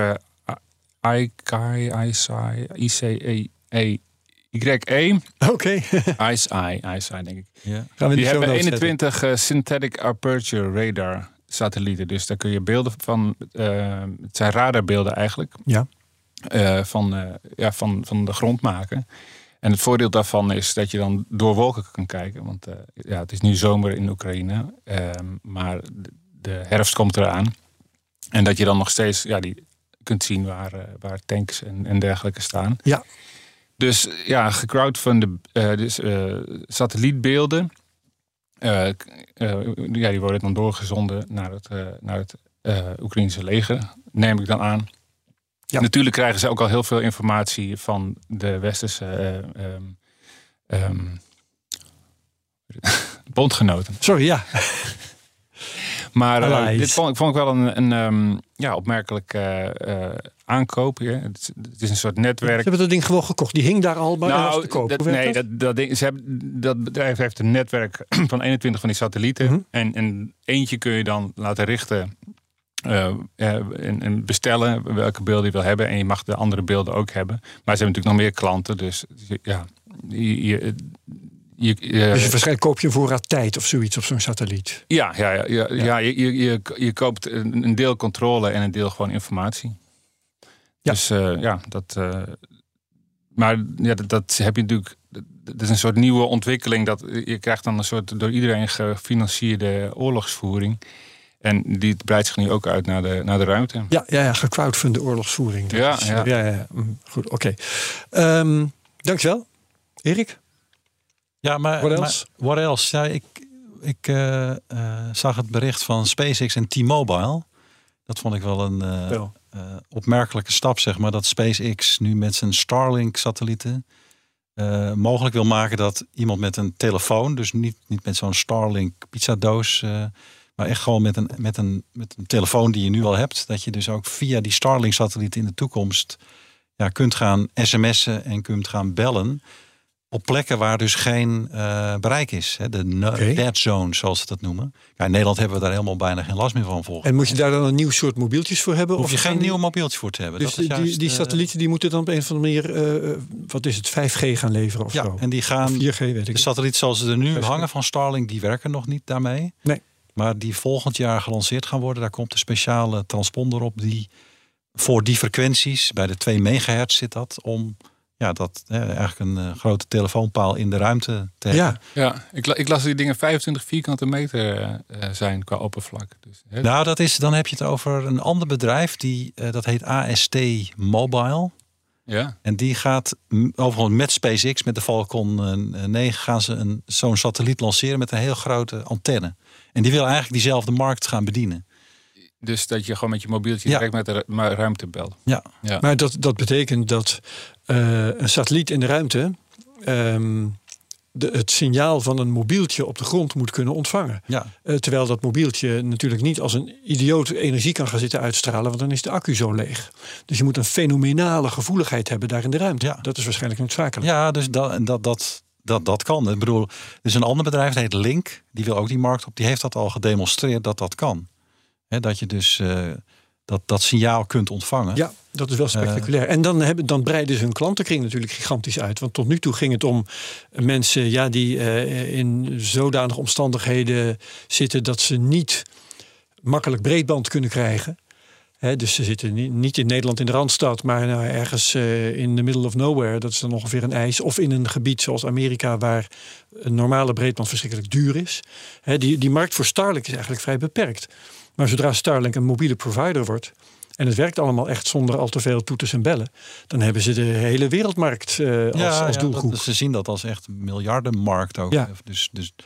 ICE. Oké. ICE, denk ik. Ja. Gaan we Die show hebben notes 21 synthetic aperture radar satellieten. Dus daar kun je beelden van... het zijn radarbeelden eigenlijk. Ja. Van de grond maken. En het voordeel daarvan is dat je dan door wolken kan kijken. Want het is nu zomer in Oekraïne. Maar de herfst komt eraan. En dat je dan nog steeds die kunt zien waar tanks en dergelijke staan. Ja. Dus gecrowdfunde satellietbeelden. Die worden dan doorgezonden naar het Oekraïnse leger. Neem ik dan aan. Ja. Natuurlijk krijgen ze ook al heel veel informatie van de westerse bondgenoten. Sorry, ja. Maar dit vond ik wel een opmerkelijk aankoop. Ja. Het is een soort netwerk. Ze hebben dat ding gewoon gekocht. Die hing daar al, maar was te koop. Dat bedrijf heeft een netwerk van 21 van die satellieten. Mm-hmm. En eentje kun je dan laten richten en bestellen welke beelden je wil hebben. En je mag de andere beelden ook hebben. Maar ze hebben natuurlijk nog meer klanten. Dus ja, dus waarschijnlijk koop je een voorraad tijd of zoiets op zo'n satelliet. Ja, je koopt een deel controle en een deel gewoon informatie. Ja. Dus dat heb je natuurlijk. Dat is een soort nieuwe ontwikkeling. Dat je krijgt dan een soort door iedereen gefinancierde oorlogsvoering. En die breidt zich nu ook uit naar de ruimte. Ja, gecrowdfunde oorlogsvoering. Ja. Goed, oké. Dankjewel, Erik. Ja, maar what else? Ja, ik zag het bericht van SpaceX en T-Mobile. Dat vond ik wel een opmerkelijke stap, zeg maar. Dat SpaceX nu met zijn Starlink-satellieten mogelijk wil maken dat iemand met een telefoon, dus niet met zo'n Starlink pizzadoos, maar echt gewoon met een telefoon die je nu al hebt, dat je dus ook via die Starlink-satellieten in de toekomst kunt gaan sms'en en kunt gaan bellen. Op plekken waar dus geen bereik is. Hè? De dead zone, zoals ze dat noemen. Ja, in Nederland hebben we daar helemaal bijna geen last meer van volgens. En moet je daar dan een nieuw soort mobieltjes voor hebben? Hoef je geen nieuwe mobieltjes voor te hebben. Dus dat is juist, die satellieten die moeten dan op een of andere manier, 5G gaan leveren of zo? En die gaan, 4G weet ik. de satellieten zoals ze er nu 5G. hangen van Starlink, die werken nog niet daarmee. Nee. Maar die volgend jaar gelanceerd gaan worden. Daar komt een speciale transponder op die voor die frequenties, bij de 2 megahertz zit dat, om eigenlijk een grote telefoonpaal in de ruimte te hebben. Ja, ik las die dingen 25 vierkante meter zijn qua oppervlak. Dus, dan heb je het over een ander bedrijf, dat heet AST Mobile. Ja. En die gaat overigens met SpaceX, met de Falcon 9, gaan ze zo'n satelliet lanceren met een heel grote antenne. En die wil eigenlijk diezelfde markt gaan bedienen. Dus dat je gewoon met je mobieltje direct met de ruimte belt. Ja. Maar dat betekent dat een satelliet in de ruimte het signaal van een mobieltje op de grond moet kunnen ontvangen. Ja. Terwijl dat mobieltje natuurlijk niet als een idioot energie kan gaan zitten uitstralen, want dan is de accu zo leeg. Dus je moet een fenomenale gevoeligheid hebben daar in de ruimte. Ja. Dat is waarschijnlijk noodzakelijk. Ja, dus dat kan. Ik bedoel, er is een ander bedrijf, dat heet Link. Die wil ook die markt op. Die heeft dat al gedemonstreerd dat kan. Dat je dus dat signaal kunt ontvangen. Ja, dat is wel spectaculair. En dan breiden ze hun klantenkring natuurlijk gigantisch uit. Want tot nu toe ging het om mensen die in zodanige omstandigheden zitten dat ze niet makkelijk breedband kunnen krijgen. Dus ze zitten niet in Nederland in de Randstad, maar ergens in the middle of nowhere. Dat is dan ongeveer een ijs. Of in een gebied zoals Amerika, waar een normale breedband verschrikkelijk duur is. Die markt voor Starlink is eigenlijk vrij beperkt. Maar zodra Starlink een mobiele provider wordt en het werkt allemaal echt zonder al te veel toeters en bellen, dan hebben ze de hele wereldmarkt als doelgroep. Ze zien dat als echt miljardenmarkt ook. Ja. Dus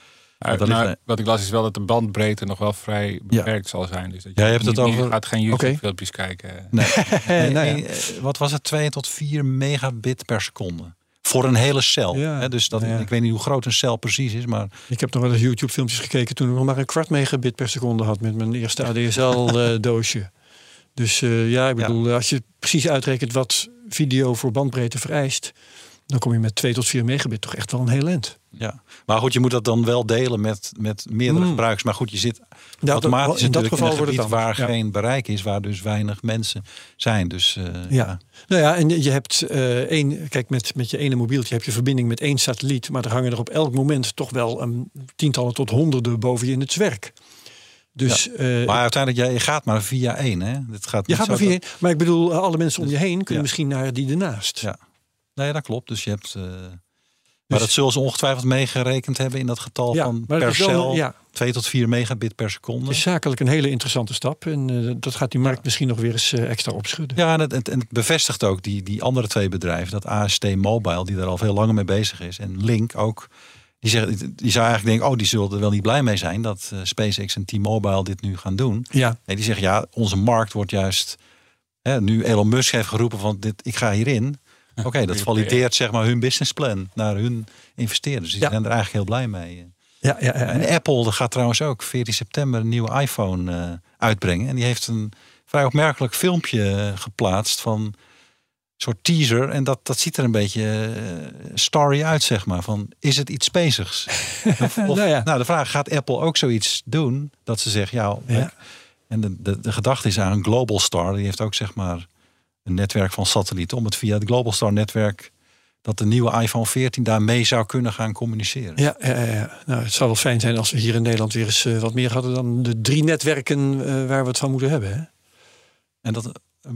Wat ik las is wel dat de bandbreedte nog wel vrij beperkt zal zijn. Dus dat je hebt het over. Je gaat geen YouTube-filmpjes kijken. Nee. Wat was het? 2 tot 4 megabit per seconde. Voor een hele cel. Ja. Dus ik weet niet hoe groot een cel precies is. Maar Ik heb nog wel eens YouTube-filmpjes gekeken toen ik nog maar 1/4 megabit per seconde had met mijn eerste ADSL-doosje. Dus ik bedoel, als je precies uitrekent wat video voor bandbreedte vereist, dan kom je met 2 tot 4 megabit toch echt wel een heel eind. Ja, maar goed, je moet dat dan wel delen met meerdere gebruikers. Maar goed, je zit automatisch in dat natuurlijk geval in een wordt gebied het waar geen bereik is, waar dus weinig mensen zijn. Dus Nou ja, en je hebt kijk, met je ene mobieltje heb je verbinding met 1 satelliet, maar er hangen er op elk moment toch wel tientallen tot honderden boven je in het zwerk. Dus, maar uiteindelijk, je gaat maar via 1, hè? Je gaat maar via 1, maar ik bedoel, alle mensen om je heen kunnen misschien naar die ernaast. Ja, nee, dat klopt. Dus je hebt. Maar dat zullen ze ongetwijfeld meegerekend hebben in dat getal van per cel 2 tot 4 megabit per seconde. Het is zakelijk een hele interessante stap. En dat gaat die markt misschien nog weer eens extra opschudden. Ja, en het bevestigt ook die andere 2 bedrijven. Dat AST Mobile, die daar al veel langer mee bezig is. En Link ook. Die zou eigenlijk denken, die zullen er wel niet blij mee zijn. Dat SpaceX en T-Mobile dit nu gaan doen. Ja. Nee, die zeggen, onze markt wordt juist. Nu Elon Musk heeft geroepen van ik ga hierin. Oké, dat valideert zeg maar hun businessplan naar hun investeerders. Die zijn er eigenlijk heel blij mee. Ja. En Apple gaat trouwens ook 14 september een nieuwe iPhone uitbrengen. En die heeft een vrij opmerkelijk filmpje geplaatst van een soort teaser. En dat ziet er een beetje starry uit, zeg maar. Van, is het iets spacigs? Nou, de vraag, gaat Apple ook zoiets doen? Dat ze zeggen, en de gedachte is aan een Global Star. Die heeft ook zeg maar een netwerk van satellieten, om het via het Global Star netwerk, dat de nieuwe iPhone 14 daarmee zou kunnen gaan communiceren. Ja. Nou, het zou wel fijn zijn als we hier in Nederland weer eens wat meer hadden dan de 3 netwerken waar we het van moeten hebben. Hè? En dat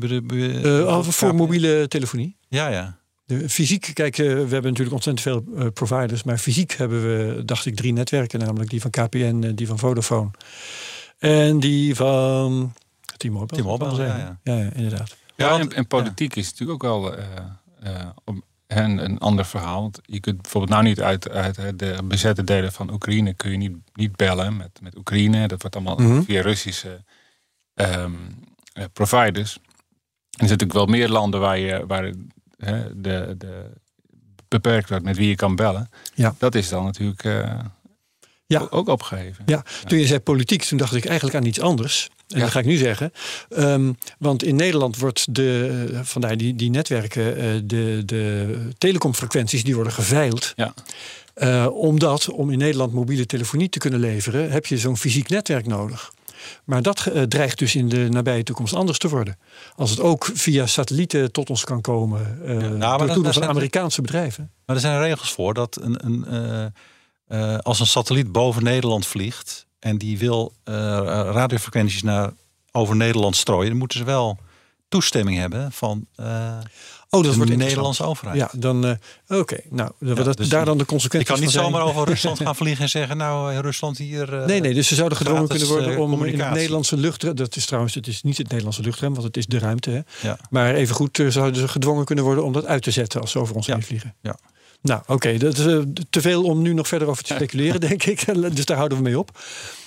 voor mobiele telefonie. Ja. Fysiek, kijk, we hebben natuurlijk ontzettend veel providers, maar fysiek hebben we, dacht ik, 3 netwerken, namelijk die van KPN, die van Vodafone en die van T-Mobile. Ja, inderdaad. Ja, en politiek is natuurlijk ook wel een ander verhaal. Want je kunt bijvoorbeeld nou niet uit de bezette delen van Oekraïne kun je niet bellen met Oekraïne. Dat wordt allemaal via Russische providers. En er zijn natuurlijk wel meer landen waar de beperkt wordt met wie je kan bellen. Ja. Dat is dan natuurlijk ook opgeheven. Ja, toen je zei politiek, toen dacht ik eigenlijk aan iets anders. En dat ga ik nu zeggen. Want in Nederland wordt vandaar die netwerken, de telecomfrequenties, die worden geveild. Ja. Om in Nederland mobiele telefonie te kunnen leveren, heb je zo'n fysiek netwerk nodig. Maar dat dreigt dus in de nabije toekomst anders te worden. Als het ook via satellieten tot ons kan komen, door toedoen van Amerikaanse bedrijven. Maar er zijn regels voor dat als een satelliet boven Nederland vliegt en die wil radiofrequenties over Nederland strooien, dan moeten ze wel toestemming hebben van de Nederlandse overheid. Ja, dan oké. Nou, dus daar dan de consequenties. Ik kan niet zomaar over Rusland gaan vliegen en zeggen, nou, Rusland hier. Nee, dus ze zouden gedwongen kunnen worden om in het Nederlandse luchtruim. Dat is trouwens, het is niet het Nederlandse luchtruim, want het is de ruimte. Hè? Ja. Maar evengoed zouden ze gedwongen kunnen worden om dat uit te zetten als ze over ons heen vliegen. Ja. Nou, oké, dat is te veel om nu nog verder over te speculeren, denk ik. Dus daar houden we mee op.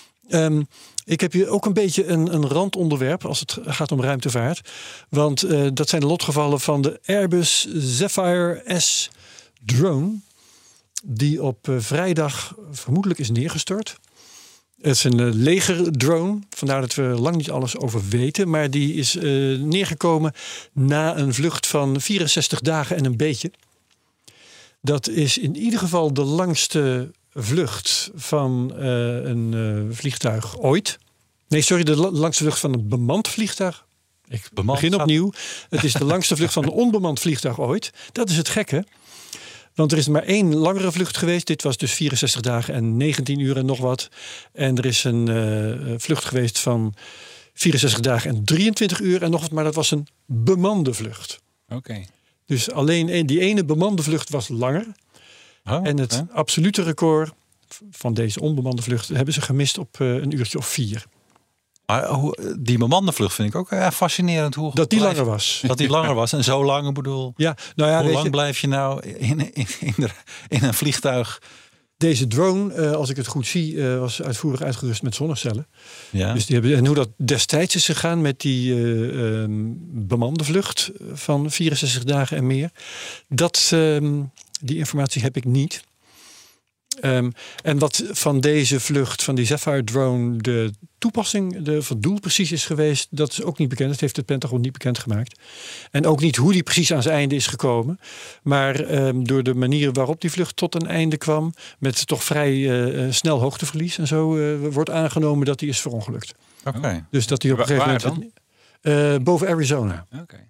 Ik heb hier ook een beetje een randonderwerp als het gaat om ruimtevaart. Want dat zijn de lotgevallen van de Airbus Zephyr S drone, die op vrijdag vermoedelijk is neergestort. Het is een legerdrone, vandaar dat we lang niet alles over weten. Maar die is neergekomen na een vlucht van 64 dagen en een beetje. Dat is in ieder geval de langste vlucht van een vliegtuig ooit. Nee, sorry, de langste vlucht van een bemand vliegtuig. Ik begin opnieuw. Het is de langste vlucht van een onbemand vliegtuig ooit. Dat is het gekke. Want er is maar 1 langere vlucht geweest. Dit was dus 64 dagen en 19 uur en nog wat. En er is een vlucht geweest van 64 dagen en 23 uur en nog wat. Maar dat was een bemande vlucht. Oké. Dus alleen die ene bemande vlucht was langer. En het absolute record van deze onbemande vlucht hebben ze gemist op een uurtje of 4. Maar die bemande vlucht vind ik ook fascinerend. Dat die langer was. Dat die langer was. En zo lang, ik bedoel. Ja, nou ja, hoe lang blijf je nou in een vliegtuig Deze drone, als ik het goed zie, was uitvoerig uitgerust met zonnecellen. Ja. Dus en hoe dat destijds is gegaan met die bemande vlucht van 64 dagen en meer. Die informatie heb ik niet. En wat van deze vlucht, van die Zephyr drone, de toepassing, het doel precies is geweest, dat is ook niet bekend. Dat heeft het Pentagon niet bekendgemaakt. En ook niet hoe die precies aan zijn einde is gekomen. Maar door de manier waarop die vlucht tot een einde kwam, met toch vrij snel hoogteverlies en zo, wordt aangenomen dat die is verongelukt. Oké. Dus dat die op een gegeven moment boven Arizona. Oké.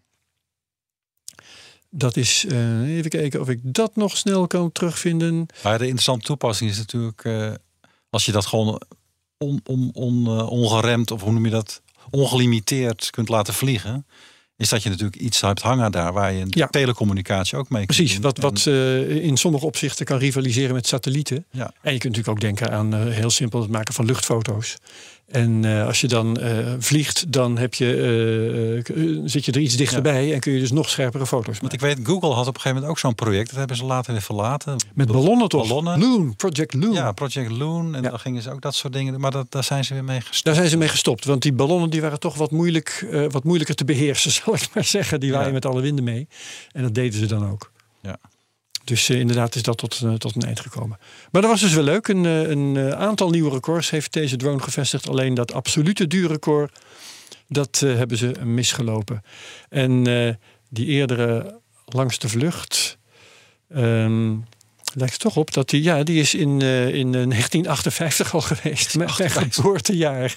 Dat is, even kijken of ik dat nog snel kan terugvinden. Maar de interessante toepassing is natuurlijk, als je dat gewoon ongeremd, of hoe noem je dat, ongelimiteerd kunt laten vliegen, is dat je natuurlijk iets hebt hangen daar waar je telecommunicatie ook mee kunt Precies, doen. wat in sommige opzichten kan rivaliseren met satellieten. Ja. En je kunt natuurlijk ook denken aan heel simpel het maken van luchtfoto's. En als je dan vliegt, dan zit je er iets dichterbij en kun je dus nog scherpere foto's Want maken. ik weet, Google had op een gegeven moment ook zo'n project. Dat hebben ze later weer verlaten. Met ballonnen toch? Ballonnen. Loon, Project Loon. Ja, Project Loon. En dan gingen ze ook dat soort dingen. Maar daar zijn ze weer mee gestopt. Daar zijn ze mee gestopt. Want die ballonnen die waren toch wat moeilijker te beheersen, zal ik maar zeggen. Die waaien met alle winden mee. En dat deden ze dan ook. Ja. Dus inderdaad is dat tot een eind gekomen. Maar dat was dus wel leuk. Een aantal nieuwe records heeft deze drone gevestigd. Alleen dat absolute duurrecord, dat hebben ze misgelopen. En die eerdere langste vlucht lijkt er toch op dat die is in 1958 al geweest. Mijn geboortejaar.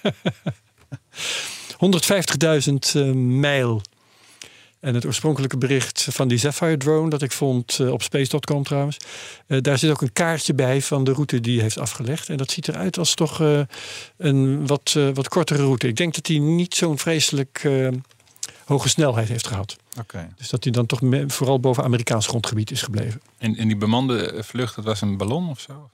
150.000 mijl. En het oorspronkelijke bericht van die Zephyr drone dat ik vond op space.com trouwens. Daar zit ook een kaartje bij van de route die hij heeft afgelegd. En dat ziet eruit als toch een wat kortere route. Ik denk dat hij niet zo'n vreselijk hoge snelheid heeft gehad. Okay. Dus dat hij dan toch vooral boven Amerikaans grondgebied is gebleven. En die bemande vlucht, dat was een ballon of zo?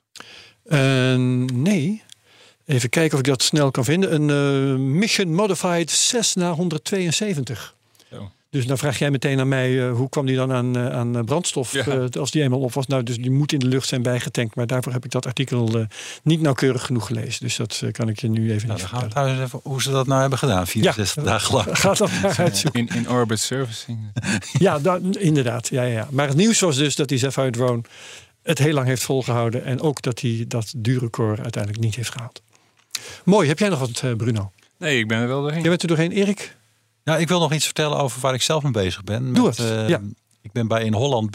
Nee. Even kijken of ik dat snel kan vinden. Een Mission Modified Cessna 172. Zo. Dus dan vraag jij meteen aan mij, hoe kwam die dan aan brandstof als die eenmaal op was? Nou, dus die moet in de lucht zijn bijgetankt. Maar daarvoor heb ik dat artikel niet nauwkeurig genoeg gelezen. Dus dat kan ik je nu even niet vertellen. Dan gaan we thuis even hoe ze dat nou hebben gedaan. 64 dagen lang. Gaat dat maar uitzoeken. In orbit servicing. Ja, inderdaad. Ja. Maar het nieuws was dus dat die Zephyr drone het heel lang heeft volgehouden. En ook dat hij dat duurrecord uiteindelijk niet heeft gehaald. Mooi. Heb jij nog wat, Bruno? Nee, ik ben er wel doorheen. Jij bent er doorheen, Erik? Ja, ik wil nog iets vertellen over waar ik zelf mee bezig ben. Doe het. Ik ben in Holland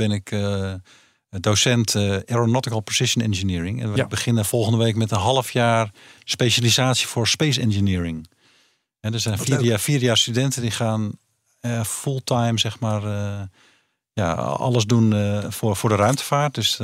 docent Aeronautical Precision Engineering. En we beginnen volgende week met een half jaar specialisatie voor Space Engineering. En er zijn vier jaar studenten die gaan fulltime, zeg maar, alles doen voor de ruimtevaart. Dus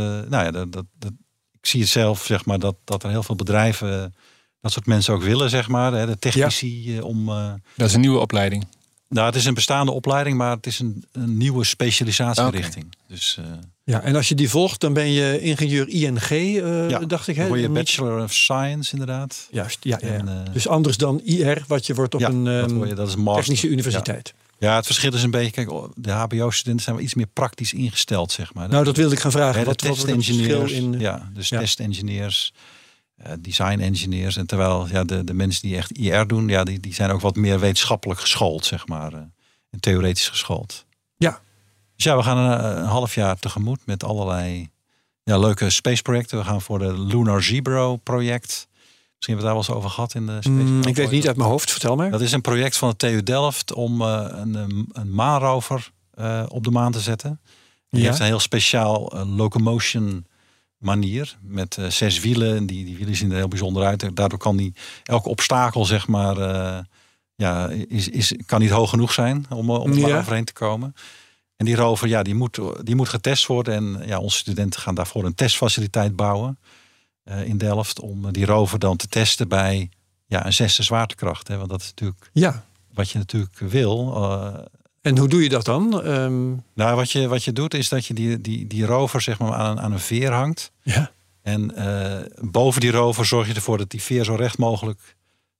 ik zie het zelf, zeg maar, dat er heel veel bedrijven dat soort mensen ook willen, zeg maar. De technici dat is een nieuwe opleiding. Nou, het is een bestaande opleiding, maar het is een nieuwe specialisatierichting. Dus, en als je die volgt, dan ben je ingenieur ING, dacht ik. Dan word je Bachelor of Science, inderdaad. Juist, ja. Dus anders dan IR, wat je wordt op dat is master. Technische universiteit. Ja, het verschil is een beetje, kijk, de HBO-studenten zijn wel iets meer praktisch ingesteld, zeg maar. Nou, dat wilde ik gaan vragen. Wat wordt het verschil in? Dus testengineers. Design engineers. En terwijl de mensen die echt IR doen, die zijn ook wat meer wetenschappelijk geschoold, zeg maar. En theoretisch geschoold. Ja. Dus we gaan een half jaar tegemoet met allerlei leuke space projecten. We gaan voor de Lunar Zebra project. Misschien hebben we daar wel eens over gehad in de space. Ik weet het niet uit mijn hoofd, vertel maar. Dat is een project van de TU Delft om een maanrover op de maan te zetten. Die heeft een heel speciaal locomotion manier met 6 wielen. Die wielen zien er heel bijzonder uit. Daardoor kan die elke obstakel, zeg maar, kan niet hoog genoeg zijn om er overheen te komen. En die rover, die moet getest worden. En onze studenten gaan daarvoor een testfaciliteit bouwen in Delft om die rover dan te testen bij een 6e zwaartekracht. Hè? Want dat is natuurlijk wat je natuurlijk wil. En hoe doe je dat dan? Nou, wat je doet is dat je die rover, zeg maar, aan een veer hangt. Ja. En boven die rover zorg je ervoor dat die veer zo recht mogelijk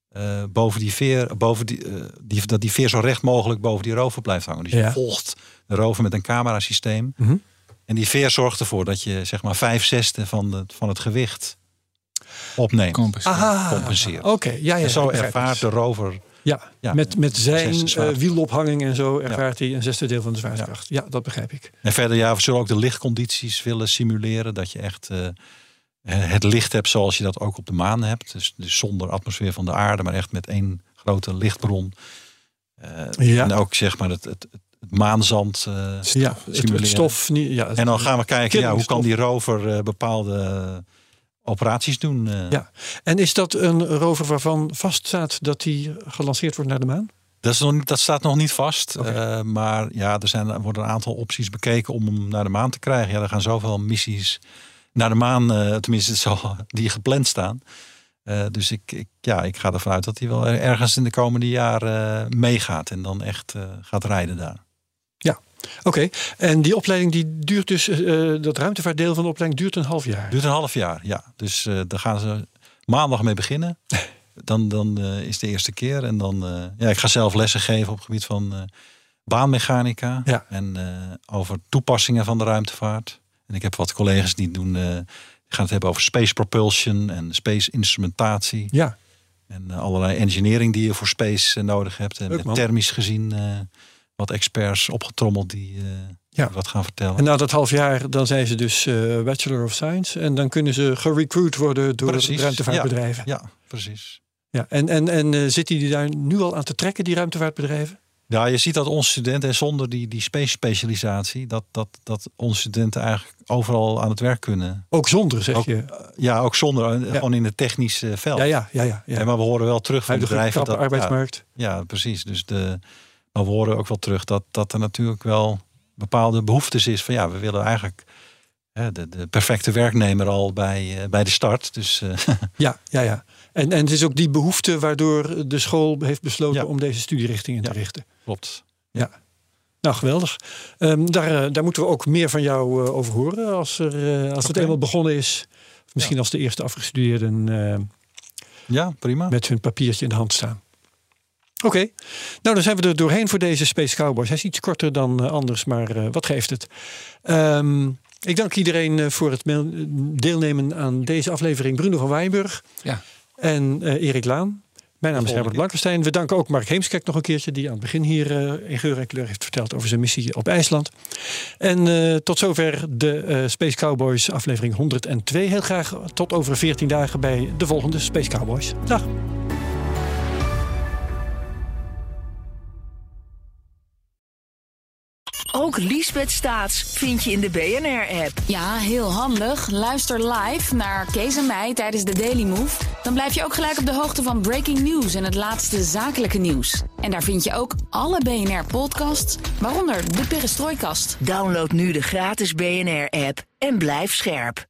dat die veer zo recht mogelijk boven die rover blijft hangen. Dus je volgt de rover met een camerasysteem. Mm-hmm. En die veer zorgt ervoor dat je zeg maar 5/6 van het gewicht opneemt. Compenseert. Oké. Ja, en zo ik ervaart de rover... Ja, met zijn wielophanging en zo ervaart hij een 6e deel van de zwaartekracht. Ja, dat begrijp ik. En verder we zullen ook de lichtcondities willen simuleren. Dat je echt het licht hebt zoals je dat ook op de maan hebt. Dus zonder atmosfeer van de aarde, maar echt met één grote lichtbron. En ook zeg maar het maanzand simuleren. Het stof. En dan gaan we kijken hoe kan die rover bepaalde operaties doen. Ja. En is dat een rover waarvan vaststaat dat die gelanceerd wordt naar de maan? Dat staat nog niet vast. Okay. Maar er worden een aantal opties bekeken om hem naar de maan te krijgen. Ja, er gaan zoveel missies naar de maan, tenminste die gepland staan. Dus ik ga ervan uit dat hij wel ergens in de komende jaren meegaat. En dan echt gaat rijden daar. Ja. Oké. En die opleiding die duurt dus, dat ruimtevaartdeel van de opleiding duurt een half jaar? Duurt een half jaar, ja. Dus daar gaan ze maandag mee beginnen. Dan is de eerste keer. En dan, ik ga zelf lessen geven op het gebied van baanmechanica. Ja. En over toepassingen van de ruimtevaart. En ik heb wat collega's die gaan het hebben over space propulsion en space instrumentatie. Ja. En allerlei engineering die je voor space nodig hebt. En thermisch gezien wat experts opgetrommeld die wat gaan vertellen. En na dat half jaar dan zijn ze dus Bachelor of Science. En dan kunnen ze gerecruit worden door ruimtevaartbedrijven. Ja, precies. Ja, en zitten die daar nu al aan te trekken, die ruimtevaartbedrijven? Ja, je ziet dat onze studenten, en zonder die space specialisatie, dat onze studenten eigenlijk overal aan het werk kunnen. Ook zonder, zeg je? Ja, ook zonder. Gewoon in het technische veld. Ja. Maar we horen wel terug van bedrijven dat arbeidsmarkt. Ja, precies. Dus maar we horen ook wel terug dat er natuurlijk wel bepaalde behoeftes is van we willen eigenlijk de perfecte werknemer al bij de start. Dus, Ja. En het is ook die behoefte waardoor de school heeft besloten om deze studierichting in te richten. Klopt. Ja. Nou, geweldig. Daar moeten we ook meer van jou over horen als het eenmaal begonnen is. Of misschien als de eerste afgestudeerden prima. Met hun papiertje in de hand staan. Oké. Nou, dan zijn we er doorheen voor deze Space Cowboys. Hij is iets korter dan anders, maar wat geeft het? Ik dank iedereen voor het deelnemen aan deze aflevering. Bruno van Wijnburg en Erik Laan. Mijn naam is Herbert Blankenstein. We danken ook Mark Heemskerk nog een keertje, die aan het begin hier in geur en kleur heeft verteld over zijn missie op IJsland. En tot zover de Space Cowboys aflevering 102. Heel graag tot over 14 dagen bij de volgende Space Cowboys. Dag. Ook Liesbeth Staats vind je in de BNR-app. Ja, heel handig. Luister live naar Kees en mij tijdens de Daily Move. Dan blijf je ook gelijk op de hoogte van breaking news en het laatste zakelijke nieuws. En daar vind je ook alle BNR-podcasts, waaronder de Perestrooikast. Download nu de gratis BNR-app en blijf scherp.